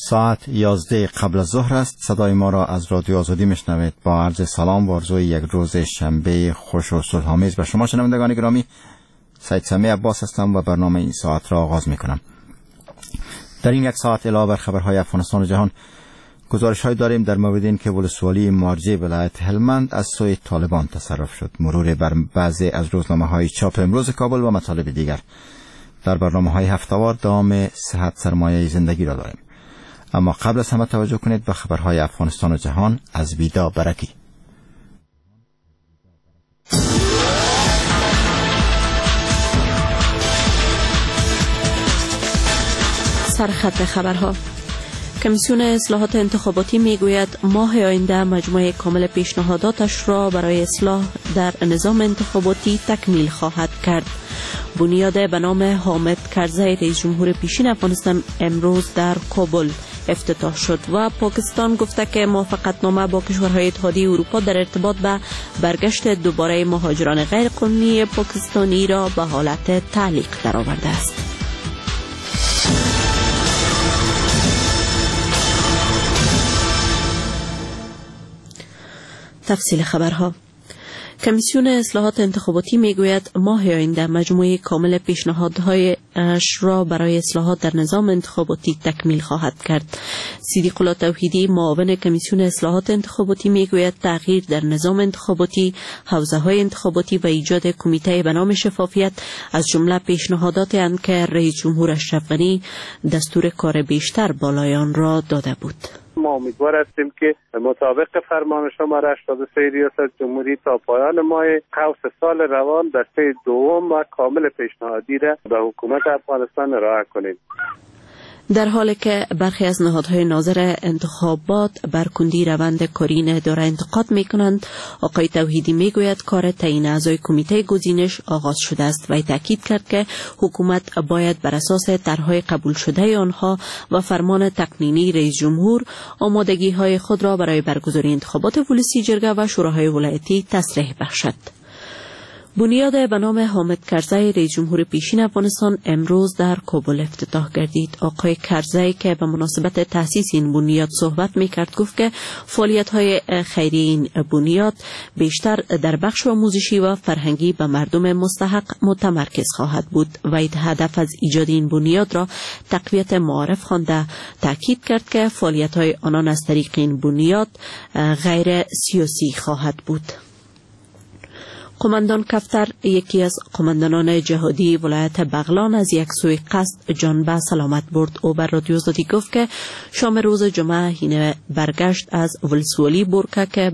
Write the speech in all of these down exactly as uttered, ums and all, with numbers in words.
ساعت یازده قبل از ظهر است. صدای ما را از رادیو آزادی میشنوید. با عرض سلام و آرزوی یک روز شنبه خوش و صلح‌آمیز به شما شنوندگان گرامی. سید سمیع عباس هستم و برنامه این ساعت را آغاز میکنم. در این یک ساعت علاوه بر خبرهای افغانستان و جهان، گزارش‌های داریم در مورد این که ولسوالی مارجه ولایت هلمند از سوی طالبان تصرف شد، مرور بر بعضی از روزنامه‌های چاپ امروز کابل و مطالب دیگر. در برنامه‌های هفته‌وار دام صحت سرمایه زندگی را داریم. اما قبل از همه توجه کنید به خبرهای افغانستان و جهان از ویدا برکی. سرخط خبرها. کمیسیون اصلاحات انتخاباتی میگوید ماه آینده مجموعه کامل پیشنهاداتش را برای اصلاح در نظام انتخاباتی تکمیل خواهد کرد. بنیاد به نام حامد کرزی رئیس جمهور پیشین افغانستان امروز در کابل افتتاح شد و پاکستان گفته که موافقتنامه با کشورهای اتحادیه اروپا در ارتباط به برگشت دوباره مهاجران غیر قانونی پاکستانی را به حالت تعلیق درآورده است. تفصیل خبرها. کمیسیون اصلاحات انتخاباتی میگوید ماه آینده مجموعه کامل پیشنهادهایش را برای اصلاحات در نظام انتخاباتی تکمیل خواهد کرد. صدیق الله توحیدی معاون کمیسیون اصلاحات انتخاباتی میگوید تغییر در نظام انتخاباتی، حوزه‌های انتخاباتی و ایجاد کمیته به نام شفافیت از جمله پیشنهاداتی اند که رئیس جمهور اشرف غنی دستور کار بیشتر بالای آن را داده بود. ما امیدوار هستیم که مطابق فرمان شماره هشتاد و سه ریاست جمهوری تا پایان ماه قوس سال روان دسته دوم و کامل پیشنهادی را به حکومت افغانستان ارائه کنیم. در حالی که برخی از نهادهای ناظر انتخابات بر کندی روند کاری اداره انتقاد میکنند، آقای توحیدی میگوید کار تعیین اعضای کمیته گزینش آغاز شده است و تاکید کرد که حکومت باید بر اساس طرحهای قبول شده آنها و فرمان تقنینی رئیس جمهور آمادگی های خود را برای برگزاری انتخابات ولسی جرگه و شوراهای ولایتی تصریح بخشد. بنیاد به نام حامد کرزی رئیس جمهور پیشین افغانستان امروز در کابل افتتاح گردید. آقای کرزی که به مناسبت تأسیس این بنیاد صحبت میکرد گفت که فعالیت‌های خیریه این بنیاد بیشتر در بخش آموزشی و فرهنگی به مردم مستحق متمرکز خواهد بود و هدف از ایجاد این بنیاد را تقویت معارف خوانده تاکید کرد که فعالیت‌های آنان از طریق این بنیاد غیر سیاسی خواهد بود. قماندان کفتر، یکی از قماندانان جهادی ولایت بغلان، از یک سوی قصد جان به سلامت برد. او بر رادیو آزادی گفت که شام روز جمعه هینه برگشت از ولسوالی برکه که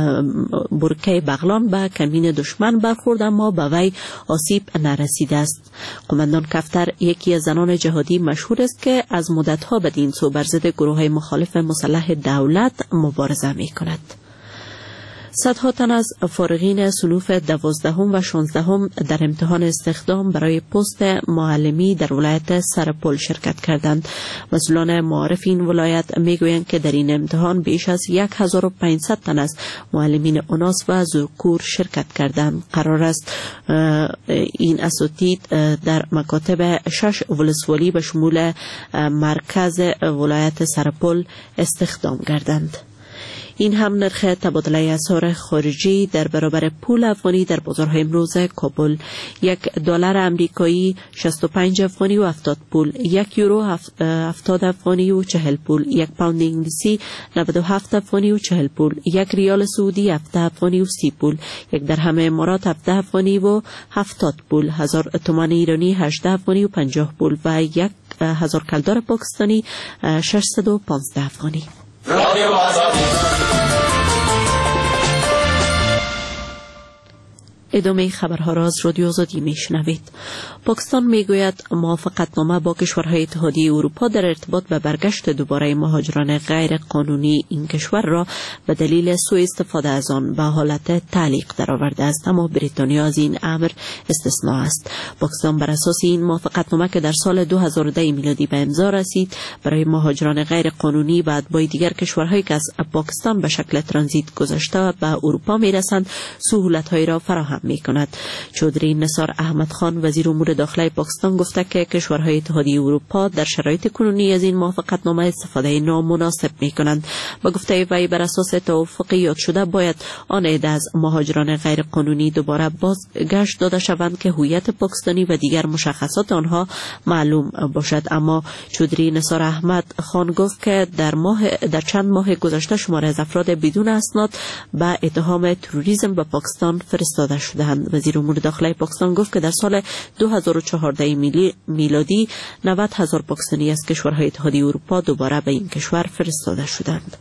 برکه بغلان به کمین دشمن برخورد اما به وی آسیب نرسیده است. قماندان کفتر یکی از زنان جهادی مشهور است که از مدتها بدین سو بر ضد گروه‌های مخالف مسلح دولت مبارزه می‌کند. صدها تن از فارغین صنوف دوازدهم و شانزدهم در امتحان استخدام برای پست معلمی در ولایت سرپل شرکت کردند. مسئولان معارف این ولایت میگویند که در این امتحان بیش از هزار و پانصد تن از معلمین اوناس و زورکور شرکت کردند. قرار است این اساتید در مکاتب شش ولسوالی به شمول مرکز ولایت سرپل استخدام گردند. این هم نرخ تبادله اسعار خارجی در برابر پول افغانی در بازارهای امروز کابل: یک دلار امریکایی شصت و پنج افغانی و هفتاد پول، یک یورو هفتاد افغانی و چهل پول، یک پوند انگلیسی نود و هفت افغانی و چهل پول، یک ریال سعودی هفده افغانی و سی پول، یک درهم امارات هفده افغانی و هفتاد پول، هزار تومان ایرانی هجده افغانی و پنجاه پول و یک هزار کلدار پاکستانی ششصد و پانزده افغانی. رادیو آزادی. ادامه خبرها را از رادیو آزادی میشنوید. پاکستان میگوید موافقتنامه با کشورهای اتحادیه اروپا در ارتباط به برگشت دوباره مهاجران غیر قانونی این کشور را به دلیل سوء استفاده از آن به حالت تعلیق درآورده است، اما بریتانیا از این امر استثناء است. پاکستان بر اساس این موافقتنامه که در سال دو هزار و ده میلادی به امضا رسید، برای مهاجران غیر قانونی و اتباع دیگر کشورهایی که از پاکستان به شکل ترانزیت گذشته به اروپا میرسند سهولت‌هایی را فراهم فراهم می کند. چودری نثار احمد خان وزیر امور داخلی پاکستان گفته که کشورهای اتحادیه اروپا در شرایط کنونی از این موافقتنامه استفاده نامناسب می کنند. با گفته وی بر اساس توافق یاد شده باید آن عده از مهاجران غیر قانونی دوباره بازگشت داده شوند که هویت پاکستانی و دیگر مشخصات آنها معلوم باشد. اما چودری نثار احمد خان گفت که در ماه در چند ماه گذشته شمار از افراد بدون اسناد به اتهام تروریسم به پاکستان فرستاده شدند. وزیر امور داخلی پاکستان گفت که در سال دو هزار و چهارده میلادی نود هزار پاکستانی از کشورهای اتحادیه اروپا دوباره به این کشور فرستاده شدند.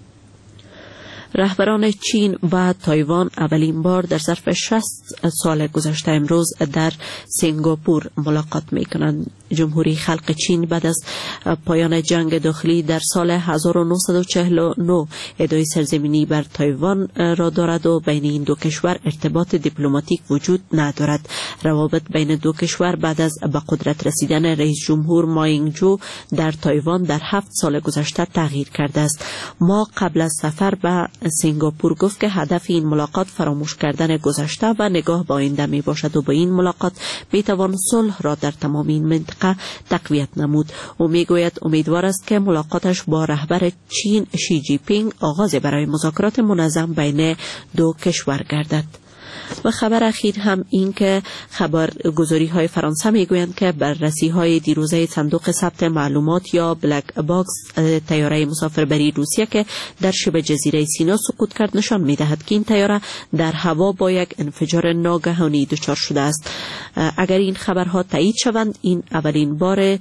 رهبران چین و تایوان اولین بار در ظرف شصت سال گذشته امروز در سنگاپور ملاقات می کنند. جمهوری خلق چین بعد از پایان جنگ داخلی در سال هزار و نهصد و چهل و نه ادعای سرزمینی بر تایوان را دارد و بین این دو کشور ارتباط دیپلماتیک وجود ندارد. روابط بین دو کشور بعد از به قدرت رسیدن رئیس جمهور ما اینگ جو در تایوان در هفت سال گذشته تغییر کرده است. ما قبل از سفر به سنگاپور گفت که هدف این ملاقات فراموش کردن گذشته و نگاه به آینده می باشد و با این ملاقات می توان صلح را در تمام این منطقه تقویت نمود. او می گوید امیدوار است که ملاقاتش با رهبر چین شی جی پینگ آغاز برای مذاکرات منظم بین دو کشور گردد. و خبر اخیر هم این که خبرگزاری های فرانسه می گویند که بررسی های دیروزه صندوق ثبت معلومات یا بلک باکس طیاره مسافربری روسیه که در شبه جزیره سینا سقوط کرد نشان می دهد که این طیاره در هوا با یک انفجار ناگهانی دچار شده است. اگر این خبرها تایید شوند این اولین بار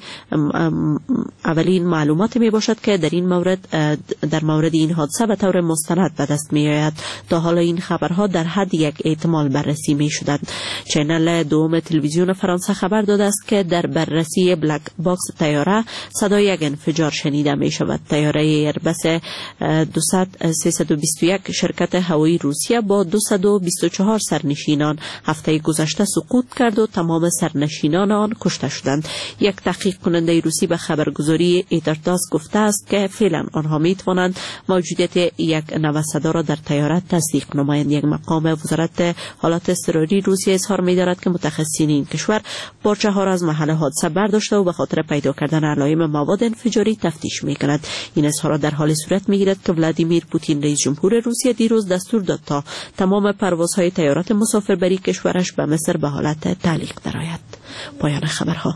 اولین معلومات می باشد که در این مورد در مورد این حادثه به طور مستند به دست می آید. تا حالا این خبرها در حد یک احتمال بررسی می شدند. چینل دوم تلویزیون فرانسه خبر داده است که در بررسی بلک باکس طیاره صدای یک انفجار شنیده می شود. طیاره ایربس دویست سیصد و بیست و یک شرکت هوایی روسیه با دویست و بیست و چهار سرنشینان هفته گذشته سقوط کرد و تمام سرنشینان آن کشته شدند. یک تحقیق کننده روسی به خبرگزاری ایترتاس گفته است که فعلا آنها می توانند موجودیت یک نوسادا را در طیاره تصدیق نمایند. یک مقام وزارت حالات اضطراری روسیه اظهار می دارد که متخصصین این کشور پارچه ها را از محل حادثه برداشته و به خاطر پیدا کردن علائم مواد انفجاری تفتیش می کند. این اظهارات در حال صورت می گیرد که ولادیمیر پوتین رئیس جمهور روسیه دیروز دستور داد تا تمام پروازهای طیارات مسافربری کشورش به مصر به حالت تعلیق درآید. پایان خبرها.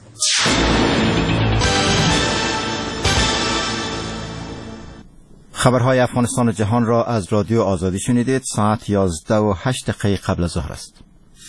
خبرهای افغانستان و جهان را از رادیو آزادی شنیدید. ساعت یازده و هشت دقیقه قبل از ظهر است.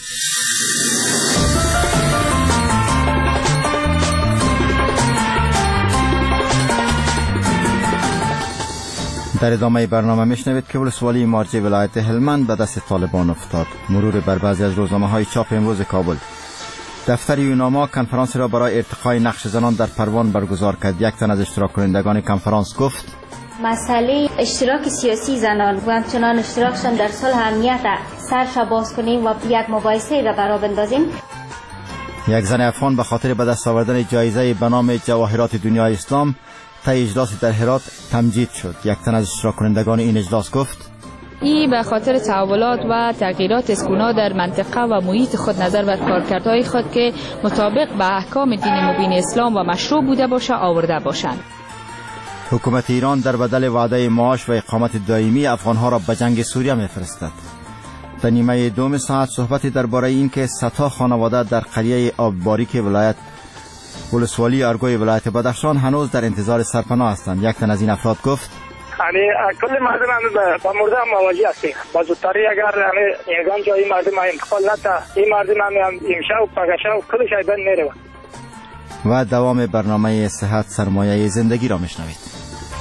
در ادامه برنامه میشنوید که ولسوالی مارجه ولایت هلمند به دست طالبان افتاد. مرور بر بعضی از روزنامه های چاپ امروز کابل. دفتر یوناما کنفرانس را برای ارتقای نقش زنان در پروان برگزار کرد. یک تن از اشتراک کنندگان کنفرانس گفت مسئله اشتراک سیاسی زنان و همچنان اشتراکشان در صلح امنیت سرش باز کنیم و یک مباحثه را برا بندازیم. یک زن افغان به خاطر به دست آوردن جایزه به نام جواهرات دنیای اسلام طی اجلاس در هرات تمجید شد. یک تن از اشتراک کنندگان این اجلاس گفت ای به خاطر تحولات و تغییرات اسکونا در منطقه و محیط خود نظر بر کارکردهای خود که مطابق به احکام دین مبین اسلام و مشروع بوده باشه آورده باشند. حکومت ایران در بدل وعده معاش و اقامت دائمی افغانها را به جنگ سوریه می‌فرستد. در نیمه دوم ساعت صحبتی درباره این که صدها خانواده در قریه آبباریک ولایت ولسوالی ارگوی ولایت بدخشان هنوز در انتظار سرپناه هستند. یک تن از این افراد گفت یعنی کل مردم هم با مردم مواجه هستیم. با زودتری اگر یعنی یگان جایی مردم انتقال نتا این مردم هم امشب و پگشب کلش ایبن میره. و دوام برنامه صحت سرمایه زندگی را میشنوید.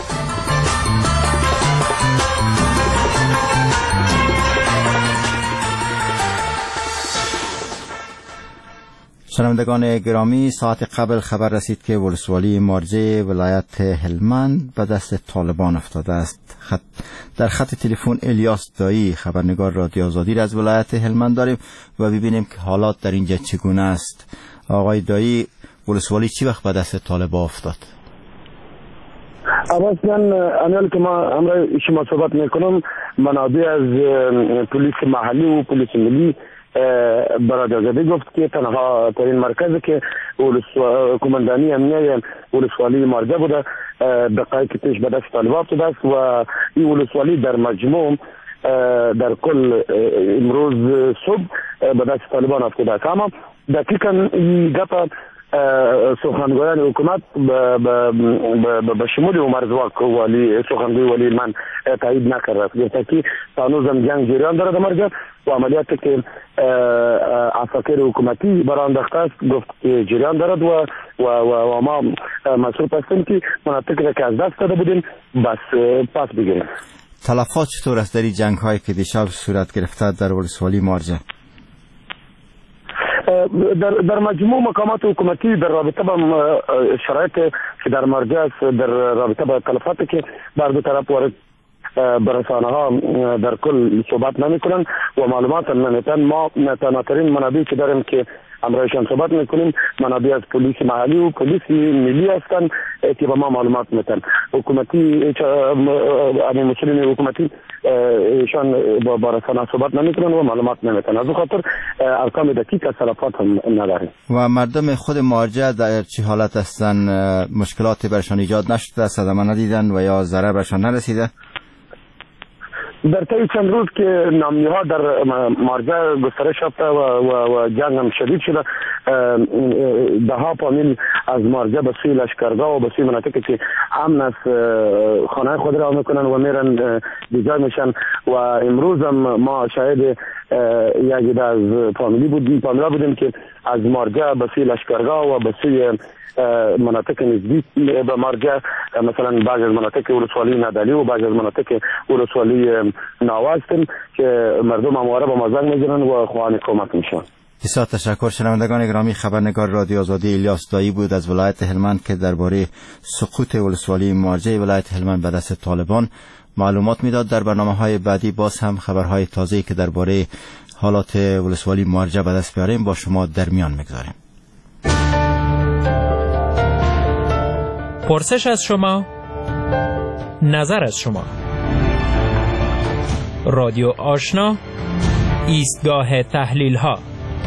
شنوندگان گرامی، ساعت قبل خبر رسید که ولسوالی مارجه ولایت هلمند به دست طالبان افتاده است. خط در خط تلفن الیاس دایی خبرنگار رادیو آزادی را از ولایت هلمند داریم و ببینیم که حالات در اینجا چگونه است. آقای دایی، ولسوالی چی وقت به دست طالبان افتاد؟ عباس جان، امیال که ما امروز شما صحبت میکنم منابع از پلیس محلی و پلیس ملی برادرزاده گفت که تنها ترین مرکزی که کماندانی امنیه ولسوالی مارجه بوده دقایق پیش به دست طالبان افتاده است و این ولسوالی در مجموع در کل امروز صبح به دست طالبان افتاده است. اما دقیقا این گپ سخنگویان حکومت به شمول عمر زواک ولی سخنگوی ولی من تایید نکرده است، گفته که هنوزم جنگ جریان دارد مرجع و عملیاتی که عساکر حکومتی برای انداخته است گفت که جریان دارد و و و ما مسئول هستیم که مناطقی را که از دست داده بودیم بس پس بگیریم. تلفات چطور است در این جنگ هایی که دیشب صورت گرفته در ولسوالی مارجه؟ در در مجموع مقامات حکومتی در رابطه با شرایط که در مرجع است، در رابطه با تلفاتی که بر دو طرف وارد برسانه ها در کل صحبت نمی کنن و معلومات نمیتن. ما تناترین منابعی که داریم که امرایشان صحبت میکنیم منابع از پلیس محلی و پلیس ملی هستن که به ما معلومات میتن. حکومتی امی مسئولین حکومتی ایشان با رسانه صحبت نمیکنن و معلومات نمیتن، از خاطر ارقام دقیق از تلفات هم نداریم. و مردم خود مارجه در چه حالت هستن؟ مشکلاتی برشان ایجاد نشده؟ صدمه ندیدن و یا ضرر برشان نرسیده؟ در طی چند روز که نامنی ها در مارجه گسترش یافته و, و, و جنگ هم شدید شده، ده ها فامیل از مارجه به سوی لشکرگاه و به سوی مناطقی که امن است خانه خود را میکنن و میرن بیجای میشن و امروز هم ما شاهد یک عده از فامیلی بودیم فامیلا بودیم که از مارجه به سوی لشکرگاه و به سوی مناطق نزدیک به مرجع، مثلا بعضی از مناطق ولسوالی ندالی و بعضی از مناطق ولسوالی ناواستن که مردم همواره با مازنگ میزنن و خواهان کمک میشن. بسیار تشکر. شنوندگان گرامی، خبرنگار رادیو آزادی الیاس دایی بود از ولایت هلمند که درباره سقوط ولسوالی مارجه ولایت هلمند به دست طالبان معلومات میداد. در برنامه‌های بعدی باز هم خبرهای تازه‌ای که درباره حالات ولسوالی مارجه به دست بیاریم با شما در میان میگذاریم. پرسش از شما، نظر از شما. رادیو آشنا، ایستگاه تحلیل ها.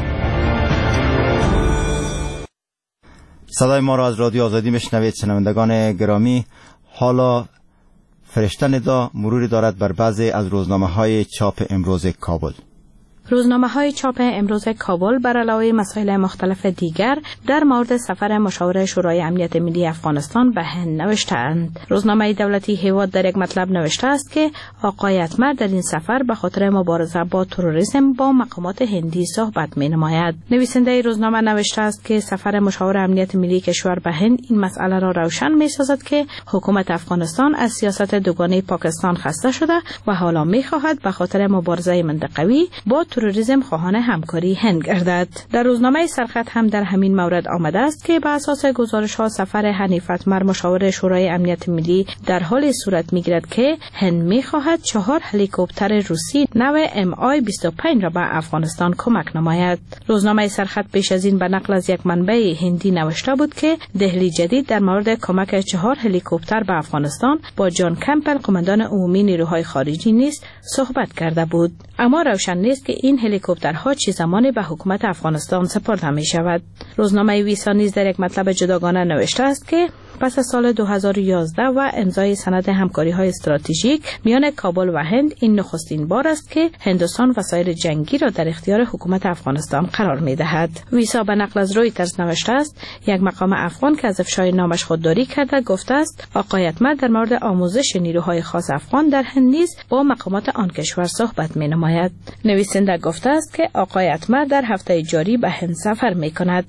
صدای ما را از رادیو آزادی میشنوید. شنوندگان گرامی، حالا فرشته ندا مروری دارد بر بعضی از روزنامه های چاپ امروز کابل. روزنامه های چاپ امروز کابل بر علاوه مسائل مختلف دیگر در مورد سفر مشاور شورای امنیت ملی افغانستان به هند نوشتند. روزنامه دولتی هیواد در یک مطلب نوشته است که آقای اتمر در این سفر به خاطر مبارزه با تروریسم با مقامات هندی صحبت می نماید. نویسنده روزنامه نوشته است که سفر مشاور امنیت ملی کشور به هند این مسئله را روشن می سازد که حکومت افغانستان از سیاست دوگانه پاکستان خسته شده و حالا می خواهد به خاطر مبارزه منطقوی با تروریسم خواهان همکاری هند گردد. در روزنامه سرخط هم در همین مورد آمده است که بر اساس گزارش ها سفر حنیف اتمر مشاور شورای امنیت ملی در حال صورت میگیرد که هند میخواهد چهار هلیکوپتر روسی نو ام آی بیست و پنج را به افغانستان کمک نماید. روزنامه سرخط پیش از این به نقل از یک منبع هندی نوشته بود که دهلی جدید در مورد کمک چهار هلیکوپتر به افغانستان با جان کمپل قماندان عمومی نیروهای خارجی نیز صحبت کرده بود، اما روشن نیست که این هلیکوپترها چه زمانی به حکومت افغانستان سپرده می شود. روزنامه ویسا نیز در یک مطلب جداگانه نوشته است که پس از سال دو هزار و یازده و امضای سند همکاری های استراتژیک میان کابل و هند این نخستین بار است که هندوستان وسایل جنگی را در اختیار حکومت افغانستان قرار می دهد. ویسا به نقل از رویترز نوشته است یک مقام افغان که از افشای نامش خودداری کرده گفته است آقای اتمر در مورد آموزش نیروهای خاص افغان در هند نیز با مقامات آن کشور صحبت می نماید. نویسنده گفته است که آقای اتمر در هفته جاری به هند سفر می کند.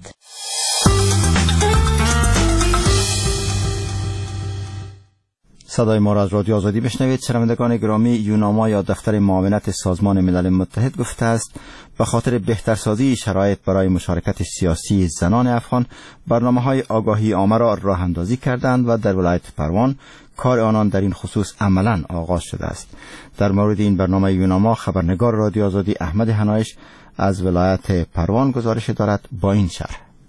صدای ما را از رادیو آزادی بشنوید. شنوندگان گرامی، یوناما یا دفتر معاونت سازمان ملل متحد گفته است به خاطر بهترسازی شرایط برای مشارکت سیاسی زنان افغان برنامه‌های آگاهی عامه را راه اندازی کردند و در ولایت پروان کار آنان در این خصوص عملاً آغاز شده است. در مورد این برنامه یوناما خبرنگار رادیو آزادی احمد هنایش از ولایت پروان گزارش دارد با این شرح.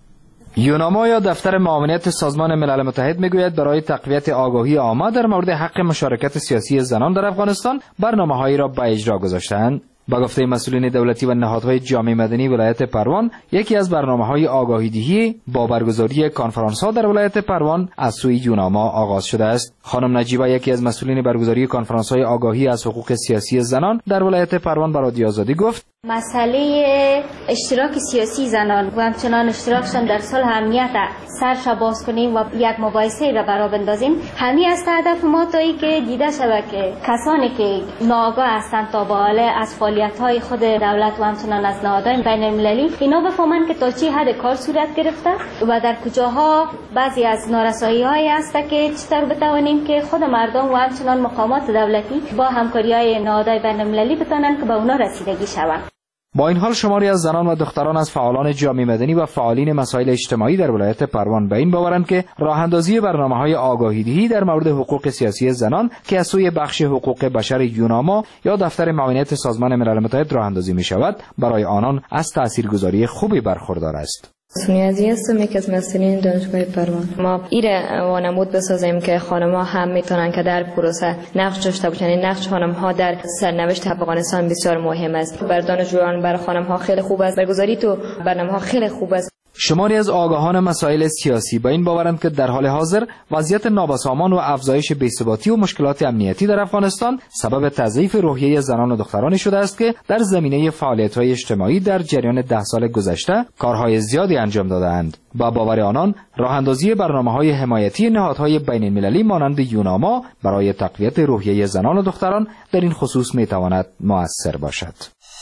یوناما یا دفتر معاونیت سازمان ملل متحد میگوید برای تقویت آگاهی عامه در مورد حق مشارکت سیاسی زنان در افغانستان برنامه‌هایی را به اجرا گذاشتند. با گفته مسئولین دولتی و نهادهای جامعه مدنی ولایت پروان، یکی از برنامه‌های آگاهی‌دهی با برگزاری کنفرانس‌ها در ولایت پروان از سوی یوناما آغاز شده است. خانم نجیبه، یکی از مسئولین برگزاری کنفرانس‌های آگاهی از حقوق سیاسی زنان در ولایت پروان، به رادیو آزادی گفت: مسئله اشتراک سیاسی زنان و همچنان اشتراکشان در صلح امنیت سرش باز کنیم و یک مباحثه را برا بندازیم. همین است هدف ما، تا ای که دیده شود که کسانی که ناآگاه هستند تا به حال از فعالیت‌های خود دولت و همچنان از نهادهای بین المللی، اینا بفهمند که تا چه حد کار صورت گرفته و در کجاها بعضی از نارسایی‌هایی هست که چطور بتوانیم که خود مردم و همچنان مقامات دولتی با همکاری‌های نهادهای بین المللی بتوانند که به اونا رسیدگی شود. با این حال شماری از زنان و دختران از فعالان جامعه مدنی و فعالین مسائل اجتماعی در ولایت پروان به این باورند که راه اندازی برنامه‌های آگاهی‌دهی در مورد حقوق سیاسی زنان که از سوی بخش حقوق بشر یوناما یا دفتر معاونیت سازمان ملل متحد راه اندازی می‌شود، برای آنان از تاثیرگذاری خوبی برخوردار است. سونیازی هستم، یک از مسئولین دانشگاه پروان. ما ایره وانمود بسازیم که خانم‌ها هم میتونن که در پروسه نقش داشته باشن. این نقش خانم‌ها در سرنوشت افغانستان بسیار مهم است. بر دانشجویان، بر خانم‌ها خیلی خوب است. برگزاری تو برنامه‌ها خیلی خوب است. شماری از آگاهان مسائل سیاسی با این باورند که در حال حاضر وضعیت نابسامان و افزایش بی‌ثباتی و مشکلات امنیتی در افغانستان سبب تضعیف روحیه زنان و دخترانی شده است که در زمینه فعالیت‌های اجتماعی در جریان ده سال گذشته کارهای زیادی انجام داده‌اند. با باور آنان، راه اندازی برنامه‌های حمایتی نهادهای بین‌المللی مانند یوناما برای تقویت روحیه زنان و دختران در این خصوص می‌تواند مؤثر باشد.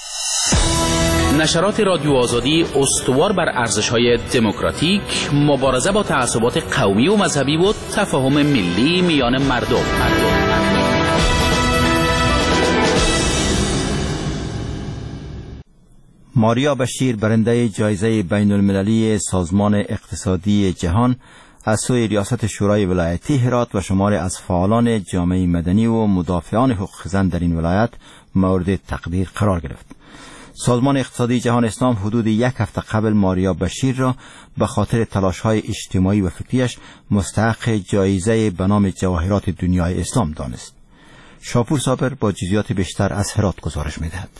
نشرات رادیو آزادی استوار بر ارزش‌های دموکراتیک، مبارزه با تعصبات قومی و مذهبی و تفاهم ملی میان مردم. ماریا بشیر، برنده جایزه بین المللی سازمان اقتصادی جهان از سوی ریاست شورای ولایتی هرات و شماری از فعالان جامعه مدنی و مدافعان حقوق زن در این ولایت مورد تقدیر قرار گرفت. سازمان اقتصادی جهان اسلام حدود یک هفته قبل ماریا بشیر را به خاطر تلاش‌های اجتماعی و فکریش مستحق جایزه به نام جواهرات دنیای اسلام دانست. شاپور صابر با جزئیات بیشتر از هرات گزارش می‌دهد.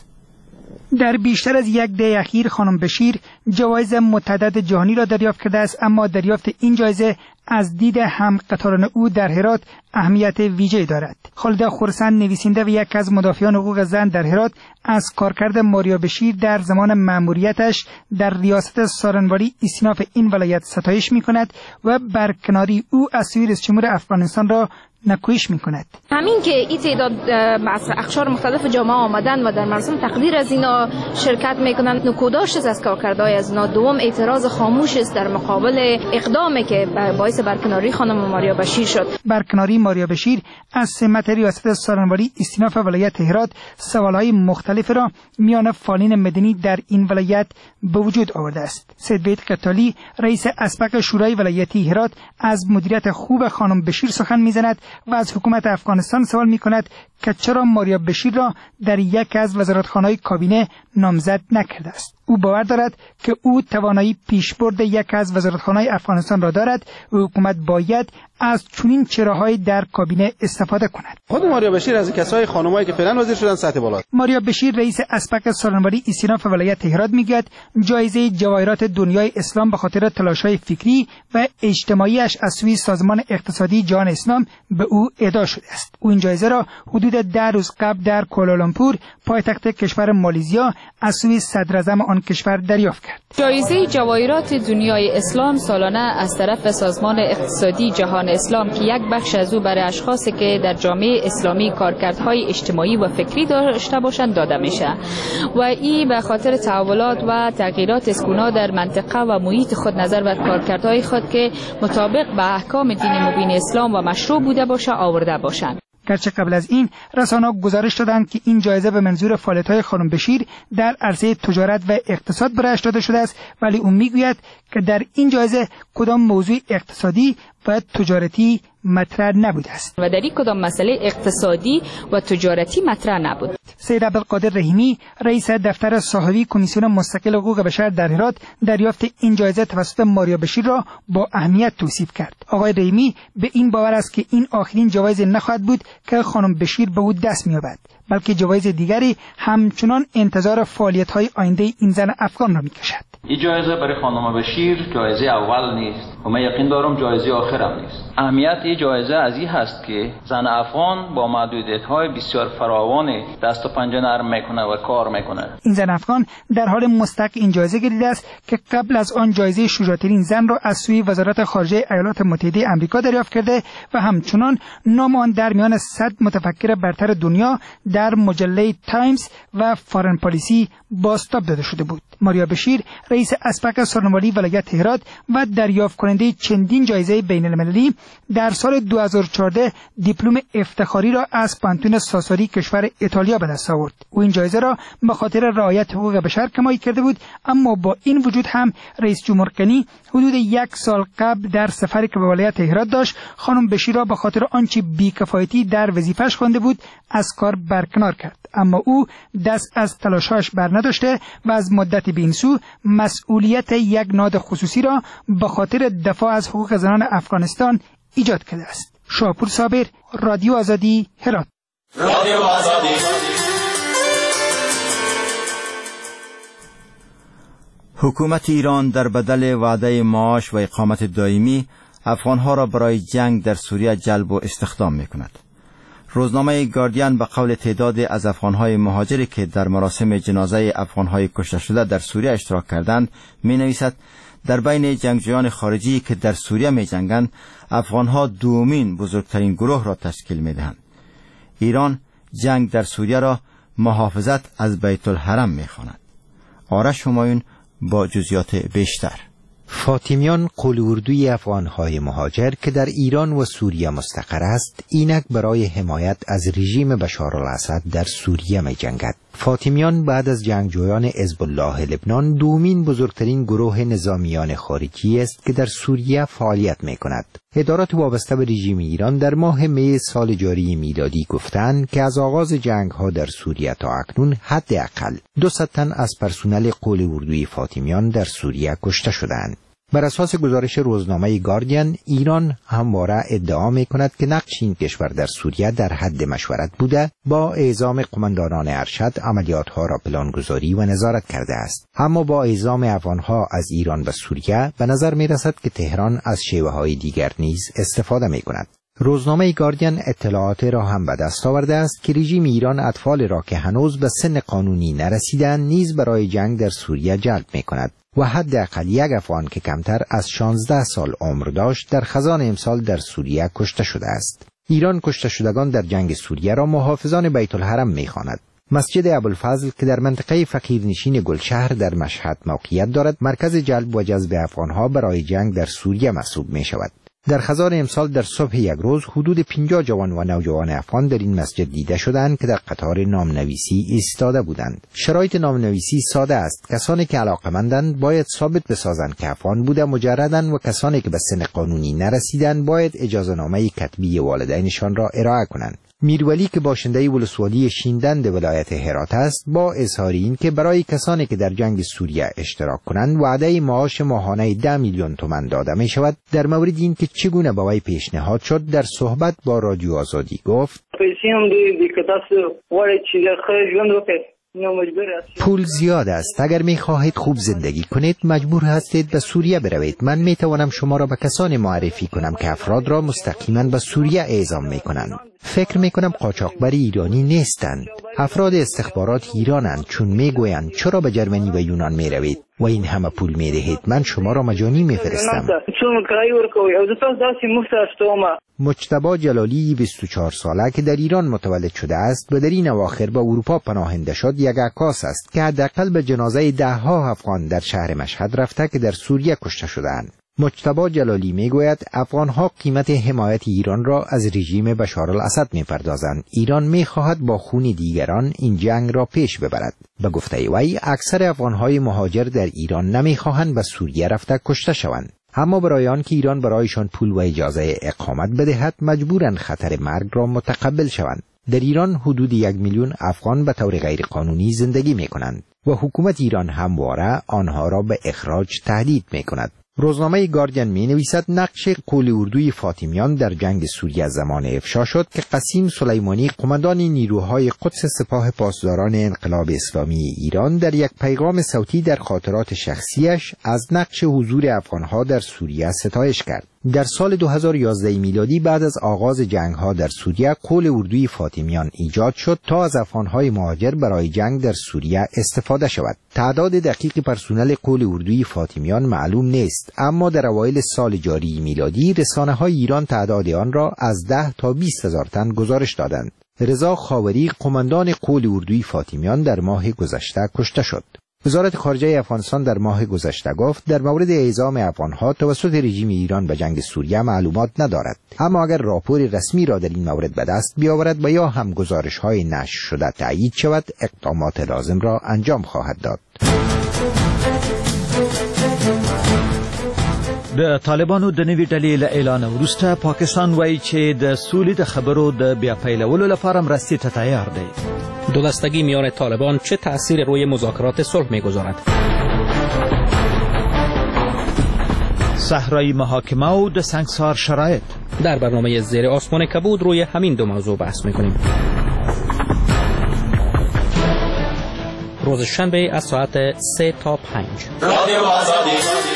در بیشتر از یک دهه اخیر خانم بشیر جوایز متعدد جهانی را دریافت کرده است، اما دریافت این جایزه از دید هم قطاران او در هرات اهمیت ویژه‌ای دارد. خالده خرسند، نویسنده و یک از مدافعان حقوق زن در هرات، از کارکرد ماریا بشیر در زمان مأموریتش در ریاست سارنواری استیناف این ولایت ستایش می‌کند و برکناری او از سوی رئیس جمهور افغانستان را نکویش می‌کند. همین که این تعداد از اقشار مختلف جامعه آمدن و در مراسم تقدیر از اینا شرکت میکنند، نکوداش از کارکردهای از اینا. دوم، اعتراض خاموش است در مقابل اقدامی که باعث برکناری خانم ماریا بشیر شد. برکناری ماریا بشیر از سمت ریاست سارنواری استیناف ولایت هرات سوالهای مختلف را میان فعالین مدنی در این ولایت به وجود آورده است. سید وحید قتالی، رئیس اسبق شورای ولایتی هرات، از مدیریت خوب خانم بشیر سخن میزند و از حکومت افغانستان سوال می‌کند که چرا ماریا بشیر را در یک از وزارتخانه‌های کابینه نامزد نکرده است. او باور دارد که او توانایی پیشبرد یک از وزارتخانه‌های افغانستان را دارد و حکومت باید از چنین چراهای در کابینه استفاده کند. خود ماریا بشیر از کسای خانمایی که فعلا وزیر شدن سطح بالا. ماریا بشیر، رئیس اسبق سارنواری استیناف ولایت هرات، میگوید جایزه جواهرات دنیای اسلام به خاطر تلاش‌های فکری و اجتماعیش از سوی سازمان اقتصادی جهان اسلام به او اهدا شده است. او این جایزه را حدود ده روز قبل در کوالالامپور، پایتخت کشور مالزیا، از سوی صدراعظم آن کشور دریافت کرد. جایزه جواهرات دنیای اسلام سالانه از طرف سازمان اقتصادی جهان اسلام که یک بخش از او برای اشخاصی که در جامعه اسلامی کارکردهای اجتماعی و فکری داشته باشند داده میشه و این به خاطر تحولات و تغییرات اسکونا در منطقه و محیط خود نظر بر کارکردهای خود که مطابق به احکام دین مبین اسلام و مشروع بوده باشه آورده باشند. گرچه قبل از این رسانه‌ها گزارش دادند که این جایزه به منظور فعالیت‌های خانم بشیر در عرصه تجارت و اقتصاد برایش داده شده است، ولی او میگوید که در این جایزه کدام موضوع اقتصادی و تجارتی مطرح نبوده است و در این کدام مسئله اقتصادی و تجارتی مطرح نبود. سید عبدالقادر رحیمی رئیس دفتر صاحبی کمیسیون مستقل حقوق بشر در هرات دریافت این جایزه توسط ماریا بشیر را با اهمیت توصیف کرد. آقای رحیمی به این باور است که این آخرین جوایز نخواهد بود که خانم بشیر به او دست می‌یابد، بلکه جوایز دیگری همچنان انتظار فعالیت‌های آینده این زن افغان را می‌کشد. این جایزه برای خانم بشیر جایزه اول نیست و من یقین دارم جایزه آخر هم نیست. اهمیت این جایزه از این هست که زن افغان با محدودیت‌های بسیار فراوان دست و پنجه نرم میکنه و کار میکنه. این زن افغان در حال مستحق این جایزه گردیده است که قبل از آن جایزه شجاع‌ترین زن را از سوی وزارت خارجه ایالات متحده آمریکا دریافت کرده و همچنان نام آن در میان صد متفکر برتر دنیا در مجله تایمز و فارن پالیسی بازتاب داده شده بود. ماریا بشیر رئیس اسپق سالن‌والی ولایت هرات و دریافت کننده چندین جایزه بین‌المللی در سال دو هزار و چهارده دیپلم افتخاری را از پانتون ساساری کشور ایتالیا به دست آورد. او این جایزه را به خاطر رعایت حقوق بشر کمایی کرده بود، اما با این وجود هم رئیس جمهور کنی حدود یک سال قبل در سفری که به ولایت هرات داشت خانم بشیر را به خاطر آنچه بی‌کفایتی در وظیفه‌اش خوانده بود از کار برکنار کرد، اما او دست از تلاش‌هاش برنداشته و از مدت به این سو مسئولیت یک نهاد خصوصی را به خاطر دفاع از حقوق زنان افغانستان ایجاد کرده است. شاپور صابر، رادیو آزادی، هرات. رادیو آزادی. حکومت ایران در بدل وعده معاش و اقامت دائمی افغانها را برای جنگ در سوریه جلب و استخدام می‌کند. روزنامه گاردین به قول تعداد از افغانهای مهاجری که در مراسم جنازه افغانهای کشته شده در سوریه اشتراک کردند می‌نویسد در بین جنگجویان خارجی که در سوریه می‌جنگند افغانها دومین بزرگترین گروه را تشکیل می‌دهند. ایران جنگ در سوریه را محافظت از بیت الحرم می‌خواند. آرش همایون با جزئیات بیشتر. فاطمیان قول اردوی افغانهای مهاجر که در ایران و سوریه مستقر است اینک برای حمایت از رژیم بشار الاسد در سوریه می جنگد. فاطمیان بعد از جنگجویان حزب الله لبنان دومین بزرگترین گروه نظامیان خارجی است که در سوریه فعالیت می کند. ادارات وابسته به رژیم ایران در ماه می سال جاری میلادی گفتند که از آغاز جنگ ها در سوریه تا اکنون حداقل دویست تن از پرسنل قول اردوی فاطمیان در سوریه کشته شدند. بر اساس گزارش روزنامه گاردین، ایران همواره ادعا می کند که نقش این کشور در سوریه در حد مشورت بوده، با اعزام قماندانان ارشد عملیاتها را پلانگذاری و نظارت کرده است. اما با اعزام افغانها از ایران به سوریه به نظر می رسد که تهران از شیوه های دیگر نیز استفاده می کند. روزنامه گاردین اطلاعات را هم به دست آورده است که رژیم ایران اطفال را که هنوز به سن قانونی نرسیدند نیز برای جنگ در سوریه جلب می کند و حداقل یک افغان که کمتر از شانزده سال عمر داشت در خزان امسال در سوریه کشته شده است. ایران کشته شدگان در جنگ سوریه را محافظان بیت الحرم می‌خواند. مسجد ابوالفضل که در منطقه فقیرنشین گلشهر در مشهد موقعیت دارد، مرکز جلب و جذب افغانها برای جنگ در سوریه محسوب می‌شود. در خزان امسال در صبح یک روز حدود پنجاه جوان و نوجوان افغان در این مسجد دیده شدند که در قطار نامنویسی ایستاده بودند. شرایط نامنویسی ساده است. کسانی که علاقه‌مندند باید ثابت بسازند که افغان بوده مجردند و کسانی که به سن قانونی نرسیدند باید اجازه‌نامه کتبی والدینشان را ارائه کنند. میرولی که باشنده ولسوالی شیندند ولایت هرات است، با اظهار این که برای کسانی که در جنگ سوریه اشتراک کنند وعده معاش ماهانه ده میلیون تومان داده می شود. در مورد این که چگونه به وی پیشنهاد شد در صحبت با رادیو آزادی گفت: پول زیاد است. اگر می خواهید خوب زندگی کنید مجبور هستید به سوریه بروید. من می توانم شما را به کسانی معرفی کنم که افراد را مستقیما به سوریه اعزام می کنند. فکر می کنم قاچاقبر ایرانی نیستند. افراد استخبارات ایرانند، چون می گویند چرا به جرمنی و یونان می روید و این همه پول می دهید. من شما را مجانی می فرستم. مجتبی جلالی بیست و چهار ساله که در ایران متولد شده است و در این اواخر به اروپا پناهنده شد یک عکاس است که حداقل به جنازه ده ها افغان در شهر مشهد رفته که در سوریه کشته شدند. مجتبی جلالی میگوید افغانها قیمت حمایت ایران را از رژیم بشار الاسد میپردازند. ایران میخواهد با خون دیگران این جنگ را پیش ببرد. به گفته وی اکثر افغانهای مهاجر در ایران نمیخواهند به سوریه رفته کشته شوند، اما برای آن که ایران برایشان پول و اجازه اقامت بدهد مجبورند خطر مرگ را متقبل شوند. در ایران حدود یک میلیون افغان به طور غیر قانونی زندگی می کنند و حکومت ایران همواره آنها را به اخراج تهدید می کند. روزنامه گاردین می نویسد نقش قول اردوی فاطمیان در جنگ سوریه زمان افشا شد که قسیم سلیمانی قماندان نیروهای قدس سپاه پاسداران انقلاب اسلامی ایران در یک پیغام صوتی در خاطرات شخصیش از نقش حضور افغانها در سوریه ستایش کرد. در سال دو هزار و یازده میلادی بعد از آغاز جنگ‌ها در سوریه قول اردوی فاطمیان ایجاد شد تا از افغان‌های مهاجر برای جنگ در سوریه استفاده شود. تعداد دقیق پرسنل قول اردوی فاطمیان معلوم نیست، اما در اوایل سال جاری میلادی رسانه‌های ایران تعداد آن را از ده تا بیست هزار تن گزارش دادند. رضا خاوری قماندان قول اردوی فاطمیان در ماه گذشته کشته شد. وزارت خارجه افغانستان در ماه گذشته گفت در مورد اعزام افغانها توسط رژیم ایران به جنگ سوریه معلومات ندارد، اما اگر راپور رسمی را در این مورد به دست بیاورد و یا هم گزارش‌های نشر شده تایید شود، اقدامات لازم را انجام خواهد داد. د طالبانو د نوې ډلې له اعلان وروسته پاکستان وایي چې د سولې د خبرو د بیا پیلولو لپاره مرستې ته تیار دی. دو دستگی میان طالبان چه تأثیر روی مذاکرات صلح می‌گذارد؟ صحرای محاکمه و د سنگسار شرایط. در برنامه زیر آسمان کبود روی همین دو موضوع بحث می‌کنیم. روز شنبه از ساعت سه تا پنج. رادیو آزادی.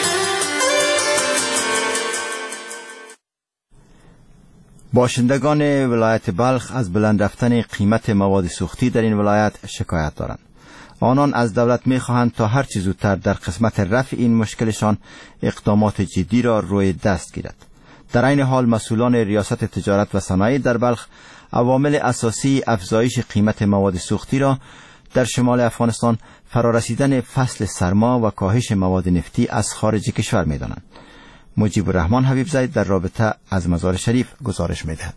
باشندگان ولایت بلخ از بلند رفتن قیمت مواد سوختی در این ولایت شکایت دارند. آنان از دولت می‌خواهند تا هر چه زودتر در قسمت رفع این مشکلشان اقدامات جدی را روی دست گیرد. در این حال مسئولان ریاست تجارت و صنایع در بلخ عوامل اساسی افزایش قیمت مواد سوختی را در شمال افغانستان فرارسیدن فصل سرما و کاهش مواد نفتی از خارج کشور می‌دانند. مجیب الرحمن حبیب زید در رابطه از مزار شریف گزارش می‌دهد.